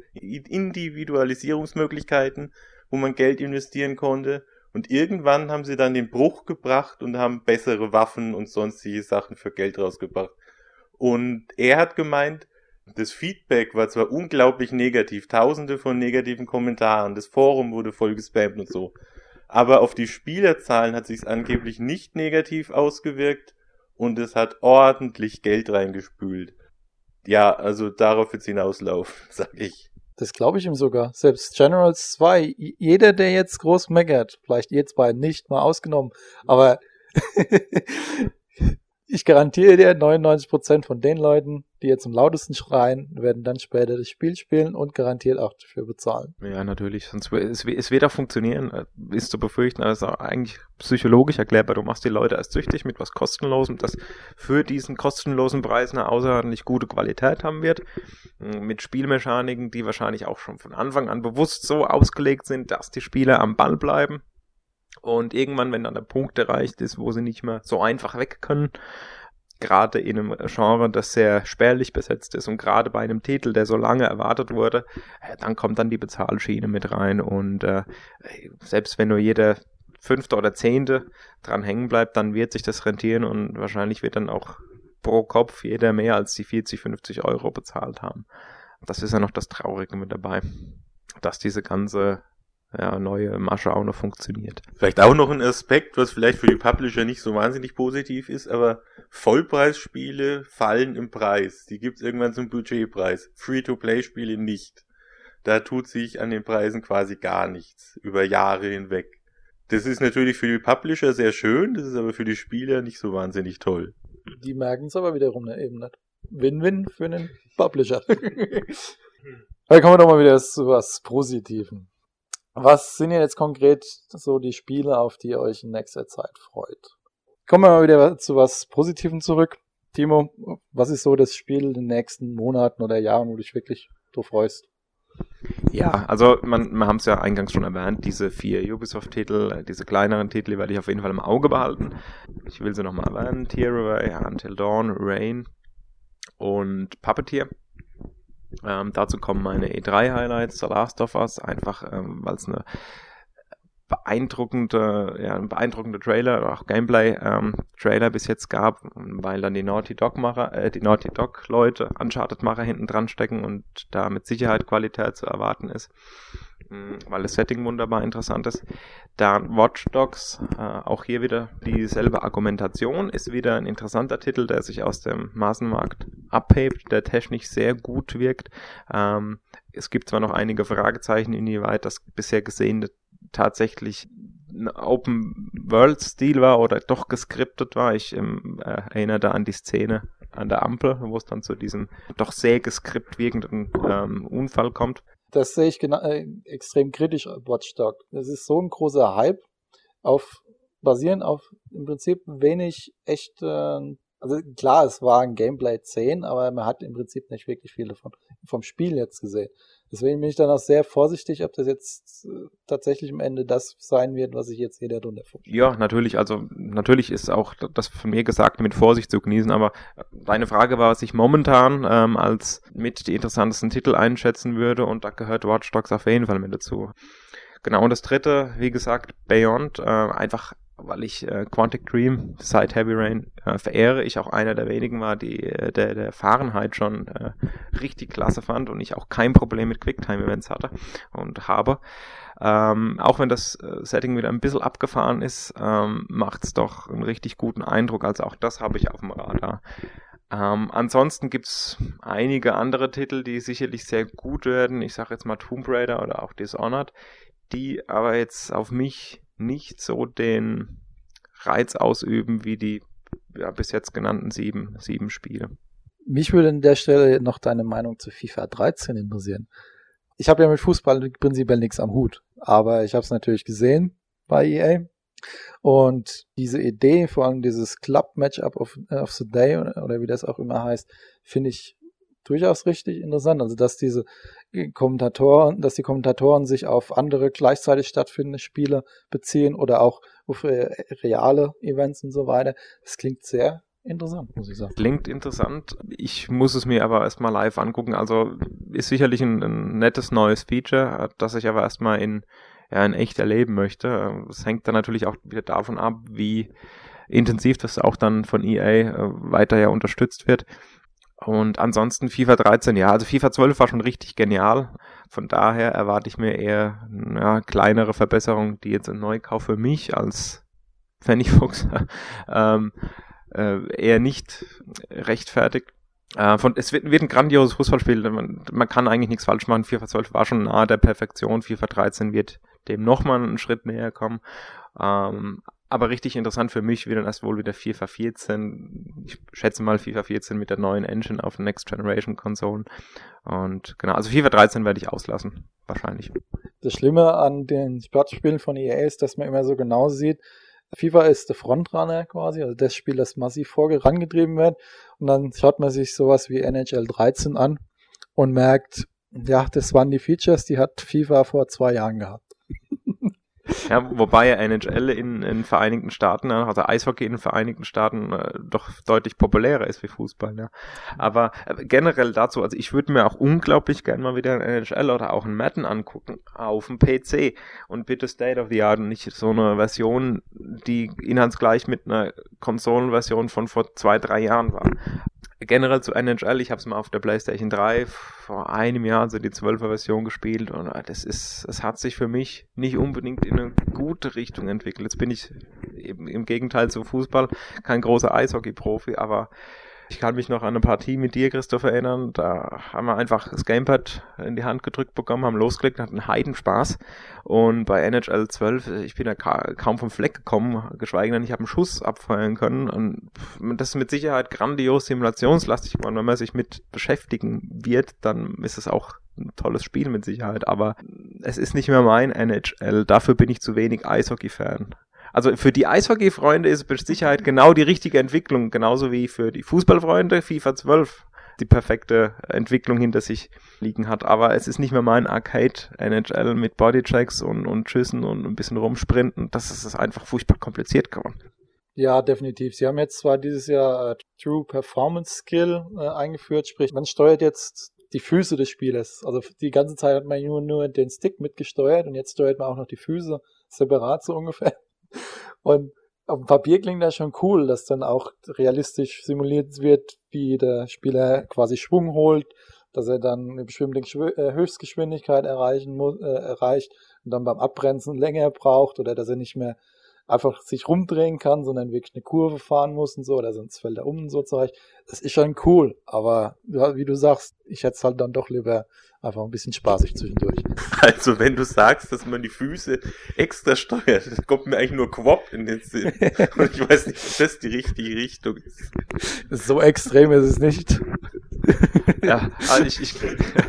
Individualisierungsmöglichkeiten, wo man Geld investieren konnte. Und irgendwann haben sie dann den Bruch gebracht und haben bessere Waffen und sonstige Sachen für Geld rausgebracht. Und er hat gemeint, das Feedback war zwar unglaublich negativ, tausende von negativen Kommentaren, das Forum wurde voll gespammt und so, aber auf die Spielerzahlen hat sich's angeblich nicht negativ ausgewirkt und es hat ordentlich Geld reingespült. Ja, also darauf wird's hinauslaufen, sag ich. Das glaube ich ihm sogar. Selbst Generals zwei, jeder, der jetzt groß meckert, vielleicht ihr zwei nicht, mal ausgenommen, aber ich garantiere dir, neunundneunzig Prozent von den Leuten, die jetzt am lautesten schreien, werden dann später das Spiel spielen und garantiert auch dafür bezahlen. Ja, natürlich. Sonst, es, es wird auch funktionieren, ist zu befürchten, aber es ist auch eigentlich psychologisch erklärbar. Du machst die Leute erst süchtig mit was Kostenlosem, das für diesen kostenlosen Preis eine außerordentlich gute Qualität haben wird. Mit Spielmechaniken, die wahrscheinlich auch schon von Anfang an bewusst so ausgelegt sind, dass die Spieler am Ball bleiben. Und irgendwann, wenn dann der Punkt erreicht ist, wo sie nicht mehr so einfach weg können, gerade in einem Genre, das sehr spärlich besetzt ist und gerade bei einem Titel, der so lange erwartet wurde, dann kommt dann die Bezahlschiene mit rein und äh, selbst wenn nur jeder Fünfte oder Zehnte dran hängen bleibt, dann wird sich das rentieren und wahrscheinlich wird dann auch pro Kopf jeder mehr als die vierzig, fünfzig Euro bezahlt haben. Das ist ja noch das Traurige mit dabei, dass diese ganze ja, neue Masche auch noch funktioniert. Vielleicht auch noch ein Aspekt, was vielleicht für die Publisher nicht so wahnsinnig positiv ist, aber Vollpreisspiele fallen im Preis. Die gibt's irgendwann zum Budgetpreis. Free-to-Play-Spiele nicht. Da tut sich an den Preisen quasi gar nichts. Über Jahre hinweg. Das ist natürlich für die Publisher sehr schön, das ist aber für die Spieler nicht so wahnsinnig toll. Die merken es aber wiederum eben nicht. Win-win für einen Publisher. Da kommen wir doch mal wieder zu was Positivem. Was sind denn jetzt konkret so die Spiele, auf die ihr euch in nächster Zeit freut? Kommen wir mal wieder zu was Positivem zurück. Timo, was ist so das Spiel in den nächsten Monaten oder Jahren, wo du dich wirklich drauf freust? Ja, also man, wir haben es ja eingangs schon erwähnt, diese vier Ubisoft-Titel, diese kleineren Titel, werde ich auf jeden Fall im Auge behalten. Ich will sie nochmal erwähnen, Tearaway, Until Dawn, Rain und Puppeteer. Ähm, dazu kommen meine E drei Highlights, The Last of Us, einfach ähm, weil es eine beeindruckende, ja, ein beeindruckender Trailer oder auch Gameplay ähm, Trailer bis jetzt gab, weil dann die Naughty Dog Macher, äh, die Naughty Dog Leute, Uncharted Macher hinten dran stecken und da mit Sicherheit Qualität zu erwarten ist, mh, weil das Setting wunderbar interessant ist. Dann Watch Dogs, äh, auch hier wieder dieselbe Argumentation, ist wieder ein interessanter Titel, der sich aus dem Massenmarkt abhebt, der technisch sehr gut wirkt. Ähm, es gibt zwar noch einige Fragezeichen, inwieweit das bisher Gesehene tatsächlich ein Open-World-Stil war oder doch geskriptet war. Ich ähm, äh, erinnere da an die Szene an der Ampel, wo es dann zu diesem doch sehr geskript wirkenden ähm, Unfall kommt. Das sehe ich gena- äh, extrem kritisch, Watch Dogs. Das ist so ein großer Hype, auf basierend auf im Prinzip wenig echt, äh, also klar, es war ein Gameplay zehn, aber man hat im Prinzip nicht wirklich viel davon vom Spiel jetzt gesehen. Deswegen bin ich dann auch sehr vorsichtig, ob das jetzt äh, tatsächlich am Ende das sein wird, was ich jetzt hier darunter vorstelle. Ja, natürlich, also natürlich ist auch das von mir gesagt mit Vorsicht zu genießen, aber deine Frage war, was ich momentan ähm, als mit die interessantesten Titel einschätzen würde, und da gehört Watch Dogs auf jeden Fall mit dazu. Genau, und das dritte, wie gesagt, Beyond, äh, einfach weil ich äh, Quantic Dream seit Heavy Rain äh, verehre, ich auch einer der wenigen war, die äh, der, der Fahrenheit schon äh, richtig klasse fand und ich auch kein Problem mit Quicktime-Events hatte und habe. Ähm, auch wenn das äh, Setting wieder ein bisschen abgefahren ist, ähm, macht es doch einen richtig guten Eindruck, also auch das habe ich auf dem Radar. Ähm, ansonsten gibt's einige andere Titel, die sicherlich sehr gut werden, ich sage jetzt mal Tomb Raider oder auch Dishonored, die aber jetzt auf mich nicht so den Reiz ausüben wie die ja, bis jetzt genannten sieben, sieben Spiele. Mich würde an der Stelle noch deine Meinung zu FIFA dreizehn interessieren. Ich habe ja mit Fußball prinzipiell nichts am Hut, aber ich habe es natürlich gesehen bei E A. Und diese Idee, vor allem dieses Club-Matchup of, of the Day oder, oder wie das auch immer heißt, finde ich durchaus richtig interessant. Also dass diese Kommentatoren, dass die Kommentatoren sich auf andere gleichzeitig stattfindende Spiele beziehen oder auch auf äh, reale Events und so weiter. Das klingt sehr interessant, muss ich sagen. Klingt interessant. Ich muss es mir aber erstmal live angucken. Also ist sicherlich ein, ein nettes neues Feature, das ich aber erstmal in, ja, in echt erleben möchte. Es hängt dann natürlich auch wieder davon ab, wie intensiv das auch dann von E A äh, weiter ja unterstützt wird. Und ansonsten FIFA dreizehn, ja, also FIFA zwölf war schon richtig genial. Von daher erwarte ich mir eher ja, kleinere Verbesserungen, die jetzt ein Neukauf für mich als Pfennigfuchs ähm, äh, eher nicht rechtfertigt. Äh, von, es wird, wird ein grandioses Fußballspiel. Man, man kann eigentlich nichts falsch machen. FIFA zwölf war schon nahe der Perfektion. FIFA dreizehn wird dem nochmal einen Schritt näher kommen. Ähm, Aber richtig interessant für mich wird dann erst wohl wieder FIFA vierzehn. Ich schätze mal FIFA vierzehn mit der neuen Engine auf den Next Generation Konsolen. Und genau, also FIFA dreizehn werde ich auslassen. Wahrscheinlich. Das Schlimme an den Sportspielen von E A ist, dass man immer so genau sieht, FIFA ist der Frontrunner quasi, also das Spiel, das massiv vorangetrieben wird. Und dann schaut man sich sowas wie N H L dreizehn an und merkt, ja, das waren die Features, die hat FIFA vor zwei Jahren gehabt. Ja, wobei ja N H L in den Vereinigten Staaten, also Eishockey in den Vereinigten Staaten äh, doch deutlich populärer ist wie Fußball. Ja. Aber äh, generell dazu, also ich würde mir auch unglaublich gerne mal wieder ein N H L oder auch ein Madden angucken auf dem P C und bitte State of the Art und nicht so eine Version, die inhaltsgleich mit einer Konsolenversion von vor zwei, drei Jahren war. Generell zu N H L, ich habe es mal auf der PlayStation drei vor einem Jahr, also die zwölfer Version gespielt und das ist, es hat sich für mich nicht unbedingt in eine gute Richtung entwickelt. Jetzt bin ich eben im Gegenteil zu Fußball kein großer Eishockey-Profi, aber ich kann mich noch an eine Partie mit dir, Christoph, erinnern. Da haben wir einfach das Gamepad in die Hand gedrückt bekommen, haben losgelegt, hatten einen Heidenspaß. Und bei N H L zwölf, ich bin ja ka- kaum vom Fleck gekommen, geschweige denn, ich habe einen Schuss abfeuern können. Und das ist mit Sicherheit grandios simulationslastig geworden. Wenn man sich mit beschäftigen wird, dann ist es auch ein tolles Spiel mit Sicherheit. Aber es ist nicht mehr mein N H L. Dafür bin ich zu wenig Eishockey-Fan. Also für die Eishockey-Freunde ist es mit Sicherheit genau die richtige Entwicklung, genauso wie für die Fußballfreunde FIFA zwölf die perfekte Entwicklung hinter sich liegen hat. Aber es ist nicht mehr mein Arcade-N H L mit Bodychecks und, und Schüssen und ein bisschen rumsprinten. Das ist einfach furchtbar kompliziert geworden. Ja, definitiv. Sie haben jetzt zwar dieses Jahr äh, True Performance Skill äh, eingeführt, sprich man steuert jetzt die Füße des Spielers. Also die ganze Zeit hat man nur, nur den Stick mitgesteuert und jetzt steuert man auch noch die Füße separat so ungefähr. Und auf dem Papier klingt das schon cool, dass dann auch realistisch simuliert wird, wie der Spieler quasi Schwung holt, dass er dann eine bestimmte Höchstgeschwindigkeit erreichen muss, äh, erreicht und dann beim Abbremsen länger braucht oder dass er nicht mehr einfach sich rumdrehen kann, sondern wirklich eine Kurve fahren muss und so, oder sonst fällt er um und so zurecht. Das ist schon cool, aber wie du sagst, ich hätte es halt dann doch lieber einfach ein bisschen spaßig zwischendurch. Also wenn du sagst, dass man die Füße extra steuert, das kommt mir eigentlich nur Quop in den Sinn. Und ich weiß nicht, ob das die richtige Richtung ist. So extrem ist es nicht. Ja, also ich, ich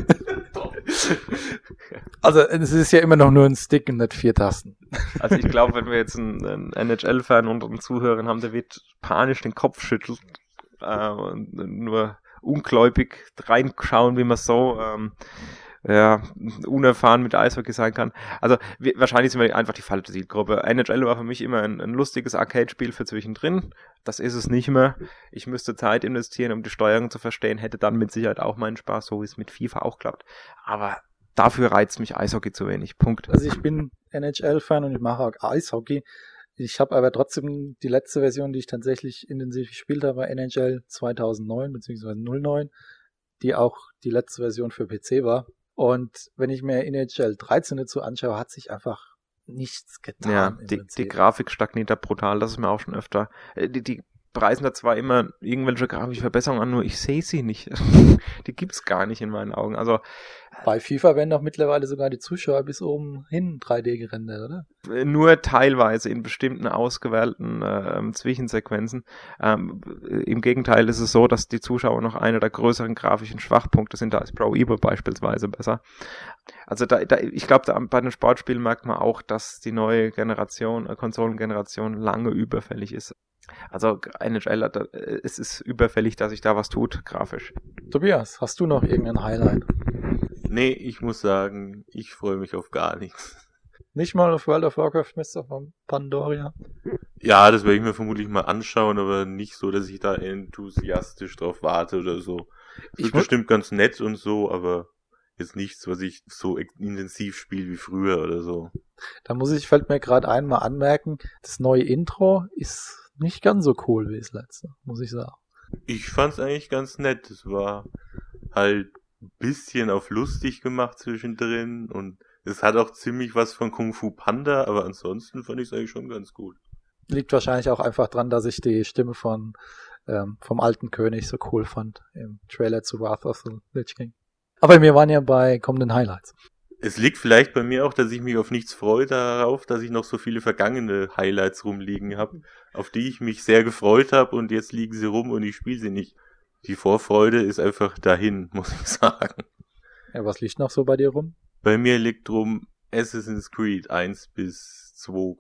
Also es ist ja immer noch nur ein Stick und nicht vier Tasten. Also ich glaube, wenn wir jetzt einen, einen N H L-Fan unter den Zuhörern haben, der wird panisch den Kopf schütteln äh, und nur ungläubig reinschauen, wie man so ähm, ja, unerfahren mit Eishockey sein kann. Also wir, wahrscheinlich sind wir einfach die falsche Zielgruppe. N H L war für mich immer ein, ein lustiges Arcade-Spiel für zwischendrin. Das ist es nicht mehr. Ich müsste Zeit investieren, um die Steuerung zu verstehen, hätte dann mit Sicherheit auch meinen Spaß, so wie es mit FIFA auch klappt. Aber dafür reizt mich Eishockey zu wenig. Punkt. Also ich bin N H L-Fan und ich mache auch Eishockey. Ich habe aber trotzdem die letzte Version, die ich tatsächlich intensiv gespielt habe, war N H L zweitausendneun bzw. null neun, die auch die letzte Version für P C war. Und wenn ich mir N H L dreizehn dazu anschaue, hat sich einfach nichts getan. Ja, die, die Grafik stagniert da brutal, das ist mir auch schon öfter. Die, die preisen da zwar immer irgendwelche grafische Verbesserungen an, nur ich sehe sie nicht. Die gibt's gar nicht in meinen Augen. Also bei FIFA werden doch mittlerweile sogar die Zuschauer bis oben hin drei D gerendert, oder? Nur teilweise in bestimmten ausgewählten äh, Zwischensequenzen. Ähm, Im Gegenteil ist es so, dass die Zuschauer noch einer der größeren grafischen Schwachpunkte sind. Da ist Pro Evo beispielsweise besser. Also da, da ich glaube, bei den Sportspielen merkt man auch, dass die neue Generation, äh, Konsolengeneration lange überfällig ist. Also N H L, hat, es ist überfällig, dass sich da was tut, grafisch. Tobias, hast du noch irgendein Highlight? Nee, ich muss sagen, ich freue mich auf gar nichts. Nicht mal auf World of Warcraft Mister Pandaria? Ja, das werde ich mir vermutlich mal anschauen, aber nicht so, dass ich da enthusiastisch drauf warte oder so. Es wird bestimmt ganz nett und so, aber jetzt nichts, was ich so intensiv spiele wie früher oder so. Da muss ich, fällt mir gerade einmal anmerken, das neue Intro ist nicht ganz so cool wie das letzte, muss ich sagen. Ich fand's eigentlich ganz nett. Es war halt ein bisschen auf lustig gemacht zwischendrin und es hat auch ziemlich was von Kung Fu Panda, aber ansonsten fand ich es eigentlich schon ganz gut. Liegt wahrscheinlich auch einfach dran, dass ich die Stimme von ähm, vom alten König so cool fand im Trailer zu Wrath of the Lich King. Aber wir waren ja bei kommenden Highlights. Es liegt vielleicht bei mir auch, dass ich mich auf nichts freue darauf, dass ich noch so viele vergangene Highlights rumliegen habe, auf die ich mich sehr gefreut habe und jetzt liegen sie rum und ich spiele sie nicht. Die Vorfreude ist einfach dahin, muss ich sagen. Ja, was liegt noch so bei dir rum? Bei mir liegt rum Assassin's Creed eins bis zwei,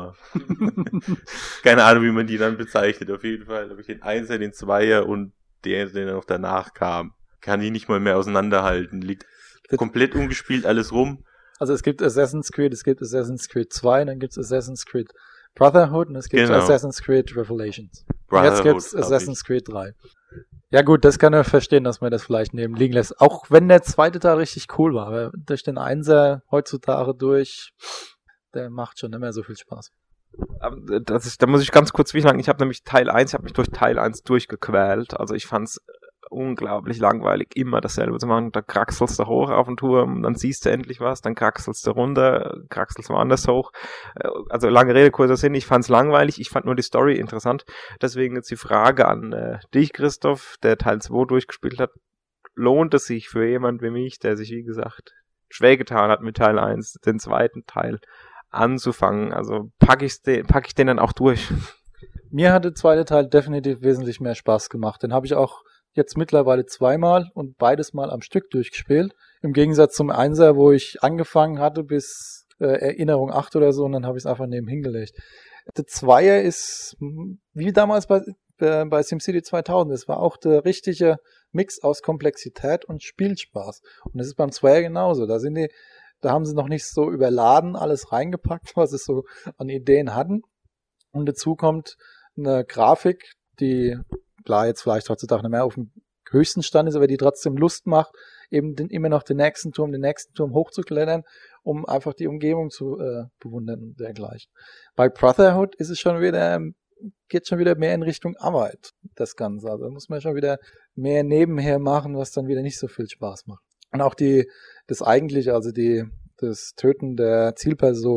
keine Ahnung, wie man die dann bezeichnet. Auf jeden Fall habe ich den Einser, den Zweier und der, der noch danach kam. Kann ich nicht mal mehr auseinanderhalten. Liegt komplett ungespielt alles rum. Also es gibt Assassin's Creed, es gibt Assassin's Creed zwei, dann gibt es Assassin's Creed Brotherhood und es gibt genau. Assassin's Creed Revelations. Und jetzt gibt es Assassin's Creed drei. Ja gut, das kann ich verstehen, dass man das vielleicht neben liegen lässt. Auch wenn der zweite Teil richtig cool war. Aber durch den Einser heutzutage durch, der macht schon nicht mehr so viel Spaß. Das ist, da muss ich ganz kurz sagen, ich habe nämlich Teil eins, ich habe mich durch Teil eins durchgequält. Also ich fand's unglaublich langweilig, immer dasselbe zu machen. Da kraxelst du hoch auf den Turm, dann siehst du endlich was, dann kraxelst du runter, kraxelst woanders hoch. Also lange Rede, kurzer Sinn, ich fand's langweilig, ich fand nur die Story interessant. Deswegen jetzt die Frage an äh, dich, Christoph, der Teil zwei durchgespielt hat. Lohnt es sich für jemand wie mich, der sich, wie gesagt, schwer getan hat mit Teil eins, den zweiten Teil anzufangen? Also pack ich den, pack ich den dann auch durch? Mir hat der zweite Teil definitiv wesentlich mehr Spaß gemacht. Den habe ich auch jetzt mittlerweile zweimal und beides mal am Stück durchgespielt. Im Gegensatz zum Einser, wo ich angefangen hatte bis äh, Erinnerung acht oder so und dann habe ich es einfach neben hingelegt. Der Zweier ist wie damals bei, äh, bei SimCity zweitausend. Es war auch der richtige Mix aus Komplexität und Spielspaß. Und das ist beim Zweier genauso. Da sind die, da haben sie noch nicht so überladen alles reingepackt, was sie so an Ideen hatten. Und dazu kommt eine Grafik, die klar jetzt vielleicht heutzutage nicht mehr auf dem höchsten Stand ist, aber die trotzdem Lust macht, eben den, immer noch den nächsten Turm, den nächsten Turm hochzuklettern, um einfach die Umgebung zu äh, bewundern und dergleichen. Bei Brotherhood ist es schon wieder, geht schon wieder mehr in Richtung Arbeit, das Ganze. Also da muss man schon wieder mehr nebenher machen, was dann wieder nicht so viel Spaß macht. Und auch die, das eigentliche, also die, das Töten der Zielperson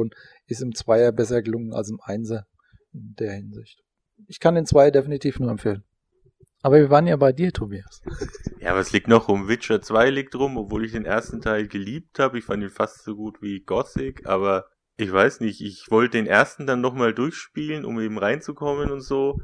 ist im Zweier besser gelungen als im Einser in der Hinsicht. Ich kann den Zweier definitiv nur empfehlen. Aber wir waren ja bei dir, Tobias. Ja, was liegt noch rum? Witcher zwei liegt rum, obwohl ich den ersten Teil geliebt habe. Ich fand ihn fast so gut wie Gothic, aber ich weiß nicht, ich wollte den ersten dann nochmal durchspielen, um eben reinzukommen und so.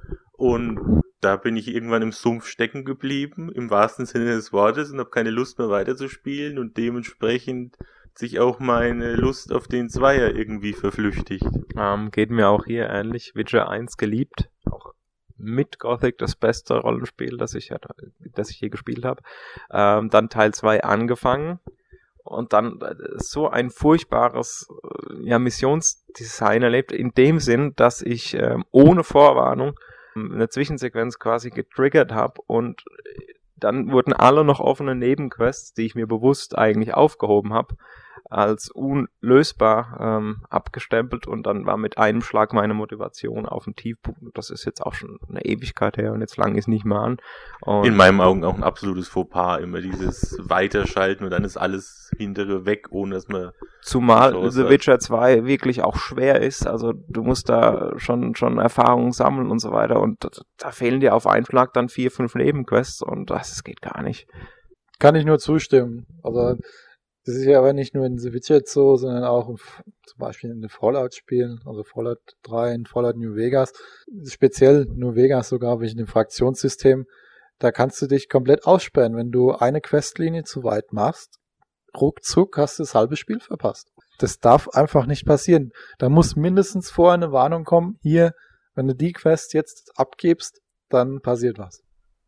Und da bin ich irgendwann im Sumpf stecken geblieben, im wahrsten Sinne des Wortes, und habe keine Lust mehr weiterzuspielen und dementsprechend sich auch meine Lust auf den Zweier irgendwie verflüchtigt. Ähm, geht mir auch hier ähnlich. Witcher eins geliebt, auch mit Gothic das beste Rollenspiel, das ich, das ich je gespielt habe. Ähm, dann Teil zwei angefangen und dann so ein furchtbares ja, Missionsdesign erlebt, in dem Sinn, dass ich ähm, ohne Vorwarnung eine Zwischensequenz quasi getriggert habe und dann wurden alle noch offene Nebenquests, die ich mir bewusst eigentlich aufgehoben habe, als unlösbar ähm, abgestempelt und dann war mit einem Schlag meine Motivation auf dem Tiefpunkt. Das ist jetzt auch schon eine Ewigkeit her und jetzt lang ist nicht mehr an. Und in meinen Augen auch ein absolutes Fauxpas, immer dieses Weiterschalten und dann ist alles hintere weg, ohne dass man... Zumal The Witcher zwei wirklich auch schwer ist, also du musst da schon schon Erfahrungen sammeln und so weiter und da, da fehlen dir auf einen Schlag dann vier, fünf Nebenquests und das, das geht gar nicht. Kann ich nur zustimmen. Also das ist ja aber nicht nur in The Witcher jetzt so, sondern auch in, zum Beispiel in den Fallout-Spielen, also Fallout drei, in Fallout New Vegas, speziell New Vegas sogar wegen dem Fraktionssystem, da kannst du dich komplett aussperren, wenn du eine Questlinie zu weit machst. Ruckzuck hast du das halbe Spiel verpasst. Das darf einfach nicht passieren. Da muss mindestens vorher eine Warnung kommen, hier, wenn du die Quest jetzt abgibst, dann passiert was.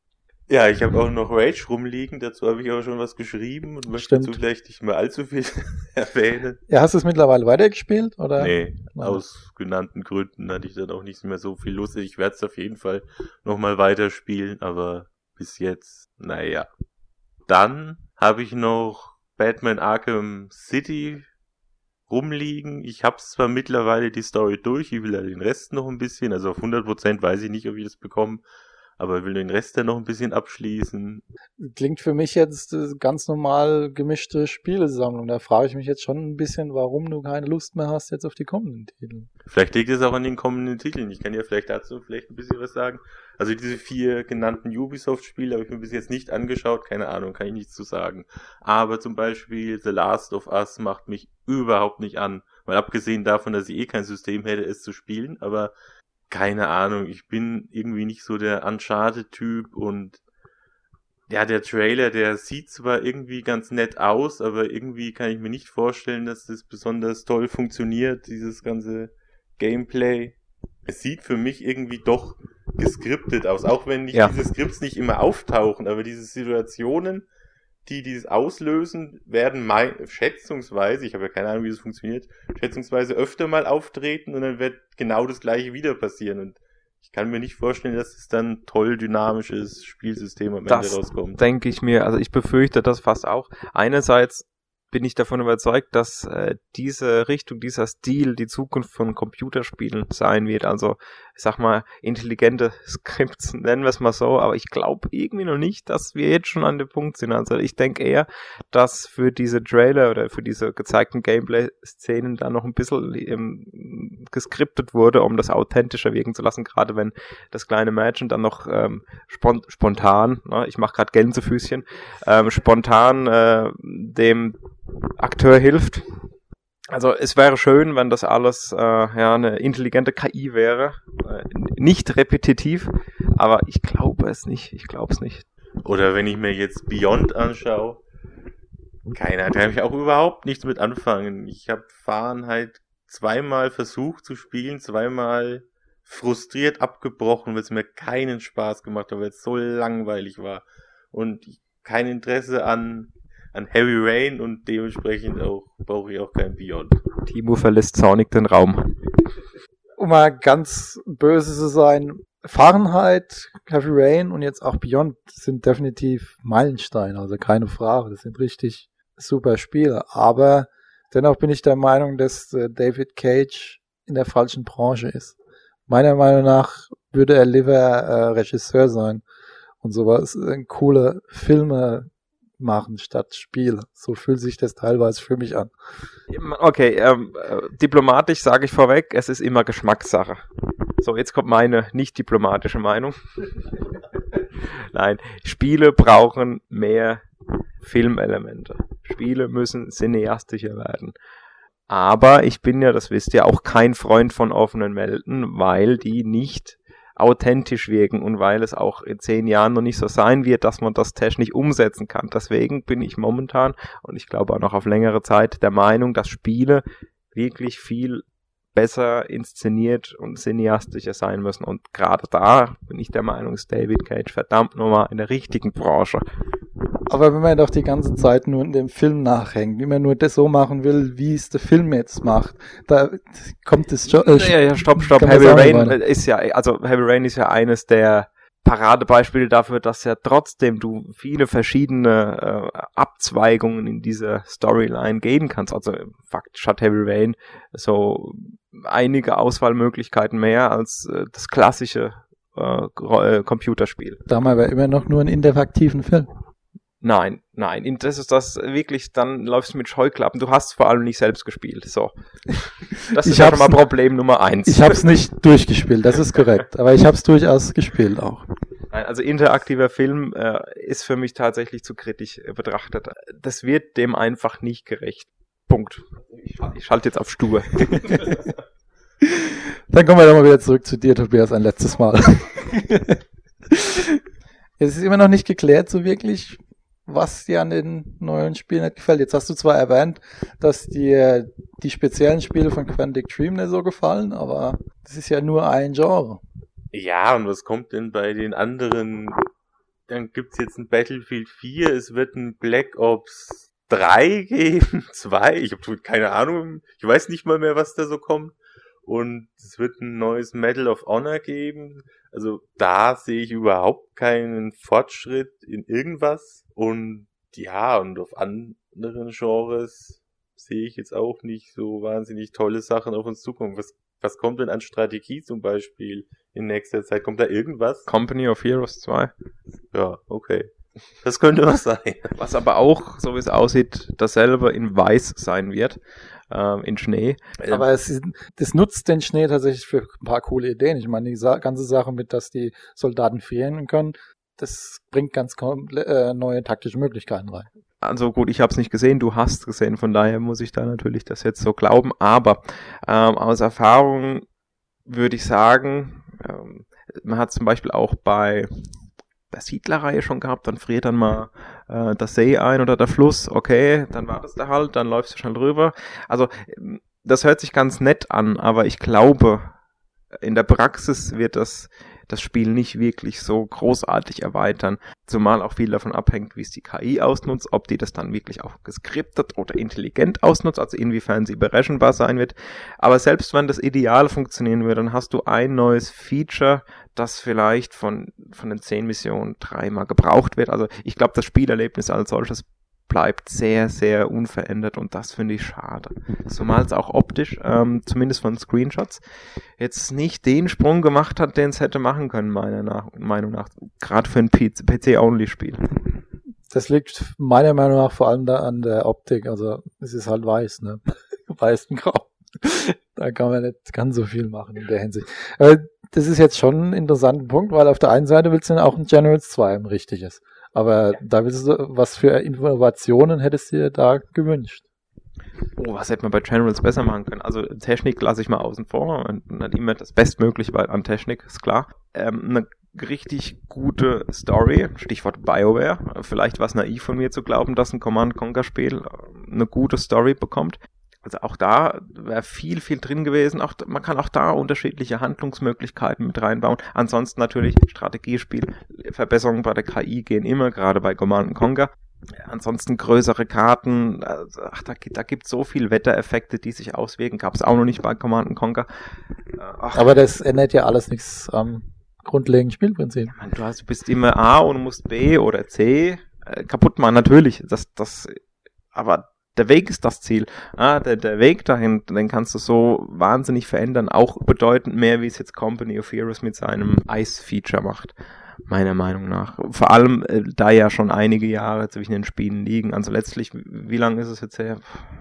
Ja, ich habe auch noch Rage rumliegen, dazu habe ich auch schon was geschrieben und möchte Stimmt. dazu vielleicht nicht mehr allzu viel erwähnen. Ja, hast du es mittlerweile weitergespielt? Oder? Nee, Nein. Aus genannten Gründen hatte ich dann auch nicht mehr so viel Lust. Ich werde es auf jeden Fall nochmal weiterspielen, aber bis jetzt, naja. Dann habe ich noch Batman Arkham City rumliegen. Ich habe zwar mittlerweile die Story durch, ich will ja den Rest noch ein bisschen, also auf hundert Prozent weiß ich nicht, ob ich das bekomme, aber ich will den Rest dann noch ein bisschen abschließen. Klingt für mich jetzt ganz normal gemischte Spielesammlung. Da frage ich mich jetzt schon ein bisschen, warum du keine Lust mehr hast jetzt auf die kommenden Titel. Vielleicht liegt es auch an den kommenden Titeln. Ich kann ja vielleicht dazu vielleicht ein bisschen was sagen. Also diese vier genannten Ubisoft-Spiele habe ich mir bis jetzt nicht angeschaut. Keine Ahnung, kann ich nichts zu sagen. Aber zum Beispiel The Last of Us macht mich überhaupt nicht an. Mal abgesehen davon, dass ich eh kein System hätte, es zu spielen. Aber keine Ahnung, ich bin irgendwie nicht so der Uncharted-Typ und ja, der Trailer, der sieht zwar irgendwie ganz nett aus, aber irgendwie kann ich mir nicht vorstellen, dass das besonders toll funktioniert, dieses ganze Gameplay. Es sieht für mich irgendwie doch geskriptet aus, auch wenn nicht Ja. diese Skripts nicht immer auftauchen, aber diese Situationen, die dieses auslösen, werden mein, schätzungsweise, ich habe ja keine Ahnung, wie das funktioniert, schätzungsweise öfter mal auftreten und dann wird genau das gleiche wieder passieren und ich kann mir nicht vorstellen, dass es dann toll dynamisches Spielsystem am Das Ende rauskommt. denke ich mir, also ich befürchte das fast auch. Einerseits bin ich davon überzeugt, dass äh, diese Richtung, dieser Stil die Zukunft von Computerspielen sein wird. Also, ich sag mal, intelligente Skripts, nennen wir es mal so, aber ich glaube irgendwie noch nicht, dass wir jetzt schon an dem Punkt sind. Also ich denke eher, dass für diese Trailer oder für diese gezeigten Gameplay-Szenen da noch ein bisschen ähm, geskriptet wurde, um das authentischer wirken zu lassen, gerade wenn das kleine Mädchen dann noch ähm, spont- spontan, ne, ich mache gerade Gänsefüßchen, ähm, spontan äh, dem Akteur hilft. Also es wäre schön, wenn das alles äh, ja eine intelligente K I wäre, äh, nicht repetitiv, aber ich glaube es nicht, ich glaube es nicht. Oder wenn ich mir jetzt Beyond anschaue, keiner, da kann ich auch überhaupt nichts mit anfangen. Ich habe Fahrenheit zweimal versucht zu spielen, zweimal frustriert abgebrochen, weil es mir keinen Spaß gemacht hat, weil es so langweilig war und kein Interesse an an Heavy Rain und dementsprechend auch brauche ich auch kein Beyond. Timo verlässt Sonic den Raum. Um mal ganz böse zu sein, Fahrenheit, Heavy Rain und jetzt auch Beyond sind definitiv Meilensteine, also keine Frage. Das sind richtig super Spiele. Aber dennoch bin ich der Meinung, dass äh, David Cage in der falschen Branche ist. Meiner Meinung nach würde er lieber äh, Regisseur sein und sowas, äh, coole Filme machen statt Spiel. So fühlt sich das teilweise für mich an. Okay, ähm, diplomatisch sage ich vorweg, es ist immer Geschmackssache. So, jetzt kommt meine nicht diplomatische Meinung. Nein, Spiele brauchen mehr Filmelemente. Spiele müssen cineastischer werden. Aber ich bin ja, das wisst ihr, auch kein Freund von offenen Welten, weil die nicht authentisch wirken und weil es auch in zehn Jahren noch nicht so sein wird, dass man das technisch umsetzen kann. Deswegen bin ich momentan, und ich glaube auch noch auf längere Zeit, der Meinung, dass Spiele wirklich viel besser inszeniert und cineastischer sein müssen. Und gerade da bin ich der Meinung, ist David Cage verdammt nochmal in der richtigen Branche. Aber wenn man doch die ganze Zeit nur in dem Film nachhängt, wie man nur das so machen will, wie es der Film jetzt macht, da kommt es schon... Äh, ja, ja, stopp, stopp. Heavy Rain ist ja, also Heavy Rain ist ja eines der Paradebeispiele dafür, dass ja trotzdem du viele verschiedene äh, Abzweigungen in dieser Storyline gehen kannst. Also faktisch hat Heavy Rain so einige Auswahlmöglichkeiten mehr als äh, das klassische äh, äh, Computerspiel. Da haben wir aber immer noch nur einen interaktiven Film. Nein, nein, das ist das wirklich, dann läufst du mit Scheuklappen. Du hast vor allem nicht selbst gespielt, so. Das ist ja schon mal Problem Nummer eins. Ich hab's nicht durchgespielt, das ist korrekt, aber ich hab's durchaus gespielt auch. Nein, also interaktiver Film äh, ist für mich tatsächlich zu kritisch äh, betrachtet. Das wird dem einfach nicht gerecht. Punkt. Ich, ich schalte jetzt auf Stur. Dann kommen wir doch mal wieder zurück zu dir, Tobias, ein letztes Mal. Es ist immer noch nicht geklärt, so wirklich, was dir an den neuen Spielen nicht gefällt. Jetzt hast du zwar erwähnt, dass dir die speziellen Spiele von Quantic Dream nicht so gefallen, aber das ist ja nur ein Genre. Ja, und was kommt denn bei den anderen? Dann gibt's jetzt ein Battlefield vier, es wird ein Black Ops drei geben, zwei, ich habe keine Ahnung, ich weiß nicht mal mehr, was da so kommt. Und es wird ein neues Medal of Honor geben. Also da sehe ich überhaupt keinen Fortschritt in irgendwas. Und ja, und auf anderen Genres sehe ich jetzt auch nicht so wahnsinnig tolle Sachen auf uns zukommen. Was, was kommt denn an Strategie zum Beispiel in nächster Zeit? Kommt da irgendwas? Company of Heroes zwei. Ja, okay. Das könnte was sein. Was aber auch, so wie es aussieht, dasselbe in Weiß sein wird. In Schnee. Aber es ist, das nutzt den Schnee tatsächlich für ein paar coole Ideen. Ich meine, die Sa- ganze Sache mit, dass die Soldaten frieren können, das bringt ganz komple- äh, neue taktische Möglichkeiten rein. Also gut, ich habe es nicht gesehen, du hast gesehen, von daher muss ich da natürlich das jetzt so glauben. Aber ähm, aus Erfahrung würde ich sagen, ähm, man hat zum Beispiel auch bei der Siedlerreihe schon gehabt, dann friert dann mal äh, der See ein oder der Fluss, okay, dann war das da halt, dann läufst du schnell drüber. Also das hört sich ganz nett an, aber ich glaube, in der Praxis wird das das Spiel nicht wirklich so großartig erweitern, zumal auch viel davon abhängt, wie es die K I ausnutzt, ob die das dann wirklich auch geskriptet oder intelligent ausnutzt, also inwiefern sie berechenbar sein wird. Aber selbst wenn das ideal funktionieren würde, dann hast du ein neues Feature, das vielleicht von von den zehn Missionen dreimal gebraucht wird. Also ich glaube, das Spielerlebnis als solches bleibt sehr, sehr unverändert und das finde ich schade. Zumal es auch optisch, ähm, zumindest von Screenshots, jetzt nicht den Sprung gemacht hat, den es hätte machen können, meiner nach, Meinung nach. Gerade für ein P C-Only-Spiel. Das liegt meiner Meinung nach vor allem da an der Optik. Also es ist halt weiß, ne? Weiß und grau. Da kann man nicht ganz so viel machen in der Hinsicht. Aber das ist jetzt schon ein interessanter Punkt, weil auf der einen Seite willst du dann auch ein Generals zwei im Richtiges. Aber da willst du, was für Innovationen hättest du dir da gewünscht? Oh, was hätte man bei Generals besser machen können? Also Technik lasse ich mal außen vor und nicht immer das Bestmögliche an Technik, ist klar. Ähm, eine richtig gute Story, Stichwort BioWare. Vielleicht war es naiv von mir zu glauben, dass ein Command and Conquer Spiel eine gute Story bekommt. Also auch da wäre viel, viel drin gewesen. Auch, man kann auch da unterschiedliche Handlungsmöglichkeiten mit reinbauen. Ansonsten natürlich Strategiespiel, Verbesserungen bei der K I gehen immer, gerade bei Command and Conquer. Ansonsten größere Karten, ach, da, da gibt es so viel Wettereffekte, die sich auswirken. Gab es auch noch nicht bei Command and Conquer. Ach. Aber das ändert ja alles nichts am grundlegenden Spielprinzip. Ja, man, du, hast, du bist immer A und musst B oder C äh, kaputt machen. Natürlich, das, das, aber der Weg ist das Ziel. Ah, der, der Weg dahin, den kannst du so wahnsinnig verändern. Auch bedeutend mehr, wie es jetzt Company of Heroes mit seinem Ice-Feature macht. meiner Meinung nach. Vor allem, äh, da ja schon einige Jahre zwischen den Spielen liegen. Also letztlich, wie lange ist es jetzt her?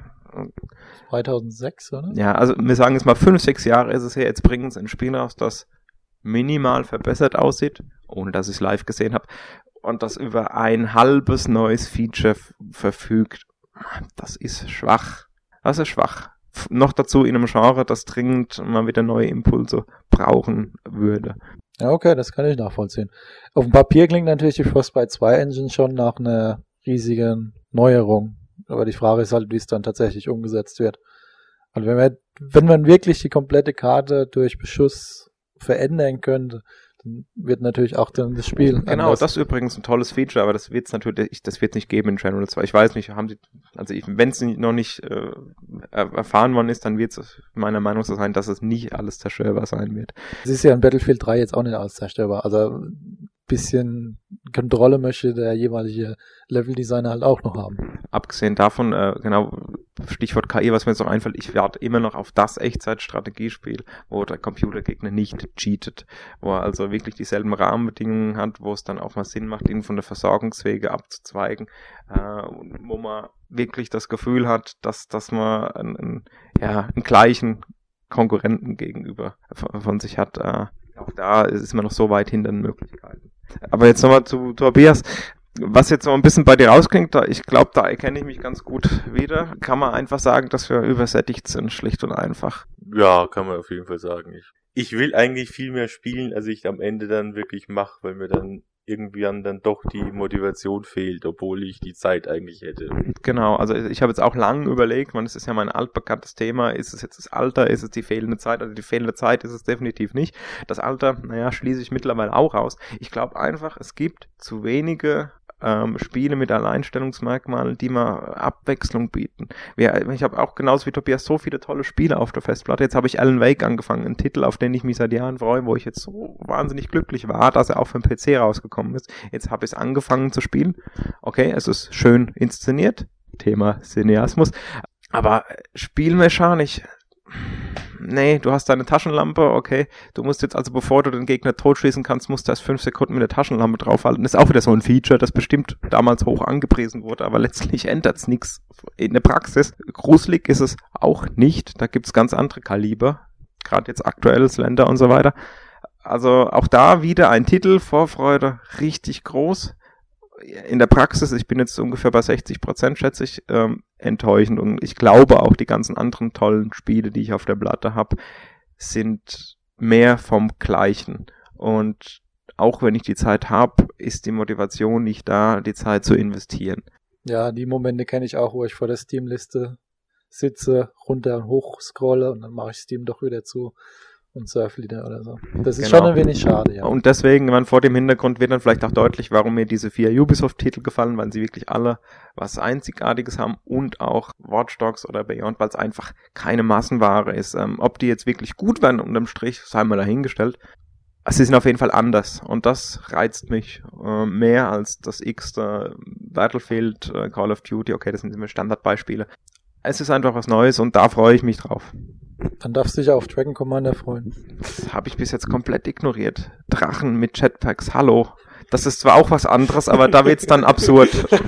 zweitausendsechs, oder? Ja, also wir sagen jetzt mal fünf, sechs Jahre ist es her. Jetzt bringen sie ein Spiel raus, das minimal verbessert aussieht, ohne dass ich es live gesehen habe. Und das über ein halbes neues Feature f- verfügt. Das ist schwach. Das ist schwach. F- noch dazu in einem Genre, das dringend mal wieder neue Impulse brauchen würde. Ja, okay, das kann ich nachvollziehen. Auf dem Papier klingt natürlich die Frostbite zwei Engine schon nach einer riesigen Neuerung. Aber die Frage ist halt, wie es dann tatsächlich umgesetzt wird. Also wenn man, wenn man wirklich die komplette Karte durch Beschuss verändern könnte, dann wird natürlich auch dann das Spiel Genau, anders. das ist übrigens ein tolles Feature, aber das wird's natürlich, das wird nicht geben in General zwei. Ich weiß nicht, haben sie, also wenn es noch nicht äh, erfahren worden ist, dann wird es meiner Meinung nach so sein, dass es nicht alles zerstörbar sein wird. Es ist ja in Battlefield drei jetzt auch nicht alles zerstörbar. Also ein bisschen Kontrolle möchte der jeweilige Leveldesigner halt auch noch haben. Abgesehen davon, äh, genau, Stichwort K I, was mir jetzt noch einfällt, ich warte immer noch auf das Echtzeit-Strategiespiel, wo der Computergegner nicht cheatet, wo er also wirklich dieselben Rahmenbedingungen hat, wo es dann auch mal Sinn macht, ihn von der Versorgungswege abzuzweigen, äh, wo man wirklich das Gefühl hat, dass, dass man einen, einen, ja, einen gleichen Konkurrenten gegenüber von, von sich hat. Äh, auch da ist man noch so weit hinter den Möglichkeiten. Aber jetzt nochmal zu Tobias. Was jetzt so ein bisschen bei dir rausklingt, da, ich glaube, da erkenne ich mich ganz gut wieder. Kann man einfach sagen, dass wir übersättigt sind, schlicht und einfach. Ja, kann man auf jeden Fall sagen. Ich, ich will eigentlich viel mehr spielen, als ich am Ende dann wirklich mache, weil mir dann irgendwie dann, dann doch die Motivation fehlt, obwohl ich die Zeit eigentlich hätte. Genau, also ich habe jetzt auch lange überlegt, man, das ist ja mein altbekanntes Thema, ist es jetzt das Alter, ist es die fehlende Zeit? Also die fehlende Zeit ist es definitiv nicht. Das Alter, naja, schließe ich mittlerweile auch aus. Ich glaube einfach, es gibt zu wenige ähm, Spiele mit Alleinstellungsmerkmalen, die mal Abwechslung bieten. Wir, ich habe auch genauso wie Tobias so viele tolle Spiele auf der Festplatte. Jetzt habe ich Alan Wake angefangen, einen Titel, auf den ich mich seit Jahren freue, wo ich jetzt so wahnsinnig glücklich war, dass er auch für den P C rausgekommen ist. Jetzt habe ich es angefangen zu spielen. Okay, es ist schön inszeniert, Thema Cineasmus, aber spielmechanisch, nee, du hast deine Taschenlampe, okay, du musst jetzt also, bevor du den Gegner totschießen kannst, musst du erst fünf Sekunden mit der Taschenlampe draufhalten. Das ist auch wieder so ein Feature, das bestimmt damals hoch angepriesen wurde, aber letztlich ändert es nichts in der Praxis. Gruselig ist es auch nicht, da gibt's ganz andere Kaliber, gerade jetzt aktuell Slender und so weiter. Also auch da wieder ein Titel, Vorfreude richtig groß. In der Praxis, ich bin jetzt ungefähr bei sechzig Prozent, schätze ich, ähm, enttäuschend. Und ich glaube auch, die ganzen anderen tollen Spiele, die ich auf der Platte habe, sind mehr vom Gleichen. Und auch wenn ich die Zeit habe, ist die Motivation nicht da, die Zeit zu investieren. Ja, die Momente kenne ich auch, wo ich vor der Steam-Liste sitze, runter und hoch scrolle und dann mache ich Steam doch wieder zu und surfe wieder oder so. Das ist Genau. schon ein wenig schade, ja. Und deswegen, man, vor dem Hintergrund wird dann vielleicht auch deutlich, warum mir diese vier Ubisoft-Titel gefallen, weil sie wirklich alle was Einzigartiges haben und auch Watch Dogs oder Beyond, weil es einfach keine Massenware ist. Ähm, ob die jetzt wirklich gut werden, unterm Strich, sei mal dahingestellt. Sie sind auf jeden Fall anders und das reizt mich äh, mehr als das x-te Battlefield, äh, Call of Duty, okay, das sind immer Standardbeispiele. Es ist einfach was Neues und da freue ich mich drauf. Dann darfst du dich auf Dragon Commander freuen. Das habe ich bis jetzt komplett ignoriert. Drachen mit Jetpacks, hallo. Das ist zwar auch was anderes, aber da wird's dann absurd.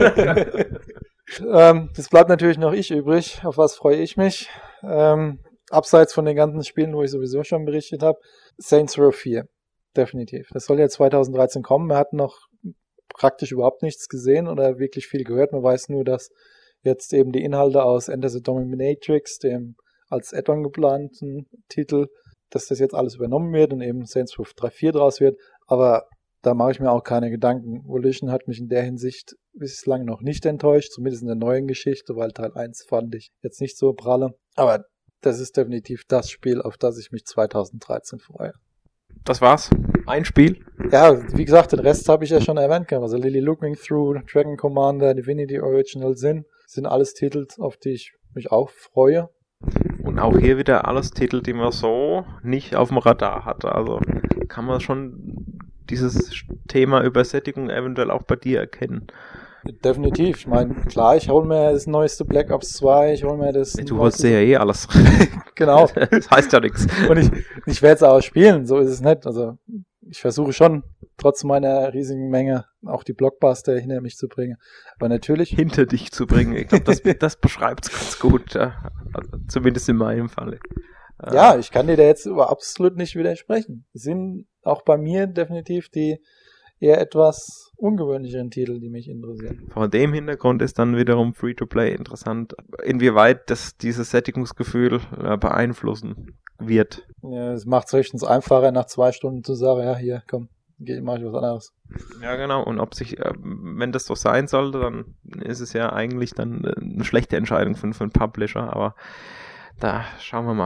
ähm, das bleibt natürlich noch ich übrig. Auf was freue ich mich? Ähm, abseits von den ganzen Spielen, wo ich sowieso schon berichtet habe. Saints Row vier. Definitiv. Das soll ja zwanzig dreizehn kommen. Wir hatten noch praktisch überhaupt nichts gesehen oder wirklich viel gehört. Man weiß nur, dass jetzt eben die Inhalte aus Enter the Dominatrix, dem als Add-on geplanten Titel, dass das jetzt alles übernommen wird und eben Saints Row vier draus wird, aber da mache ich mir auch keine Gedanken. Volition hat mich in der Hinsicht bislang noch nicht enttäuscht, zumindest in der neuen Geschichte, weil Teil eins fand ich jetzt nicht so pralle, aber das ist definitiv das Spiel, auf das ich mich zwanzig dreizehn freue. Das war's. Ein Spiel. Ja, wie gesagt, den Rest habe ich ja schon erwähnt. Also Lily Looking Through, Dragon Commander, Divinity Original Sin, sind alles Titel, auf die ich mich auch freue. Und auch hier wieder alles Titel, die man so nicht auf dem Radar hatte. Also kann man schon dieses Thema Übersättigung eventuell auch bei dir erkennen. Definitiv. Ich meine, klar, ich hole mir das neueste Black Ops zwei, ich hole mir das... Du holst dir ja eh alles. Genau. Das heißt ja nichts. Und ich, ich werde es auch spielen, so ist es nicht. Also ich versuche schon trotz meiner riesigen Menge auch die Blockbuster hinter mich zu bringen. Aber natürlich... Hinter dich zu bringen. Ich glaube, das, das beschreibt es ganz gut. Ja. Also, zumindest in meinem Falle. Ja, ich kann dir da jetzt aber absolut nicht widersprechen. Es sind auch bei mir definitiv die eher etwas ungewöhnlicheren Titel, die mich interessieren. Vor dem Hintergrund ist dann wiederum Free-to-Play interessant, inwieweit das dieses Sättigungsgefühl äh, beeinflussen wird. Ja, es macht es höchstens einfacher, nach zwei Stunden zu sagen, ja, hier, komm, geh, mach ich was anderes. Ja, genau. Und ob sich, äh, wenn das so sein sollte, dann ist es ja eigentlich dann äh, eine schlechte Entscheidung für, für einen Publisher, aber da schauen wir mal.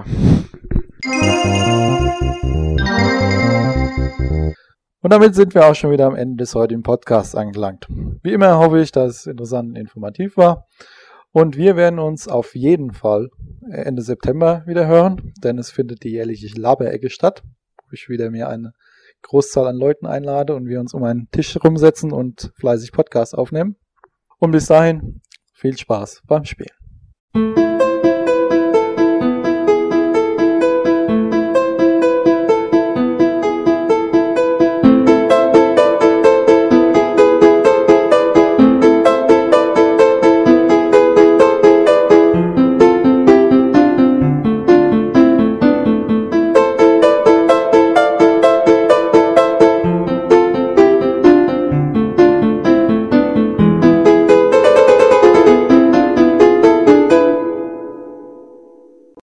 Und damit sind wir auch schon wieder am Ende des heutigen Podcasts angelangt. Wie immer hoffe ich, dass es interessant und informativ war. Und wir werden uns auf jeden Fall Ende September wieder hören, denn es findet die jährliche Laberecke statt, wo ich wieder mir eine Großzahl an Leuten einlade und wir uns um einen Tisch rumsetzen und fleißig Podcasts aufnehmen. Und bis dahin viel Spaß beim Spielen.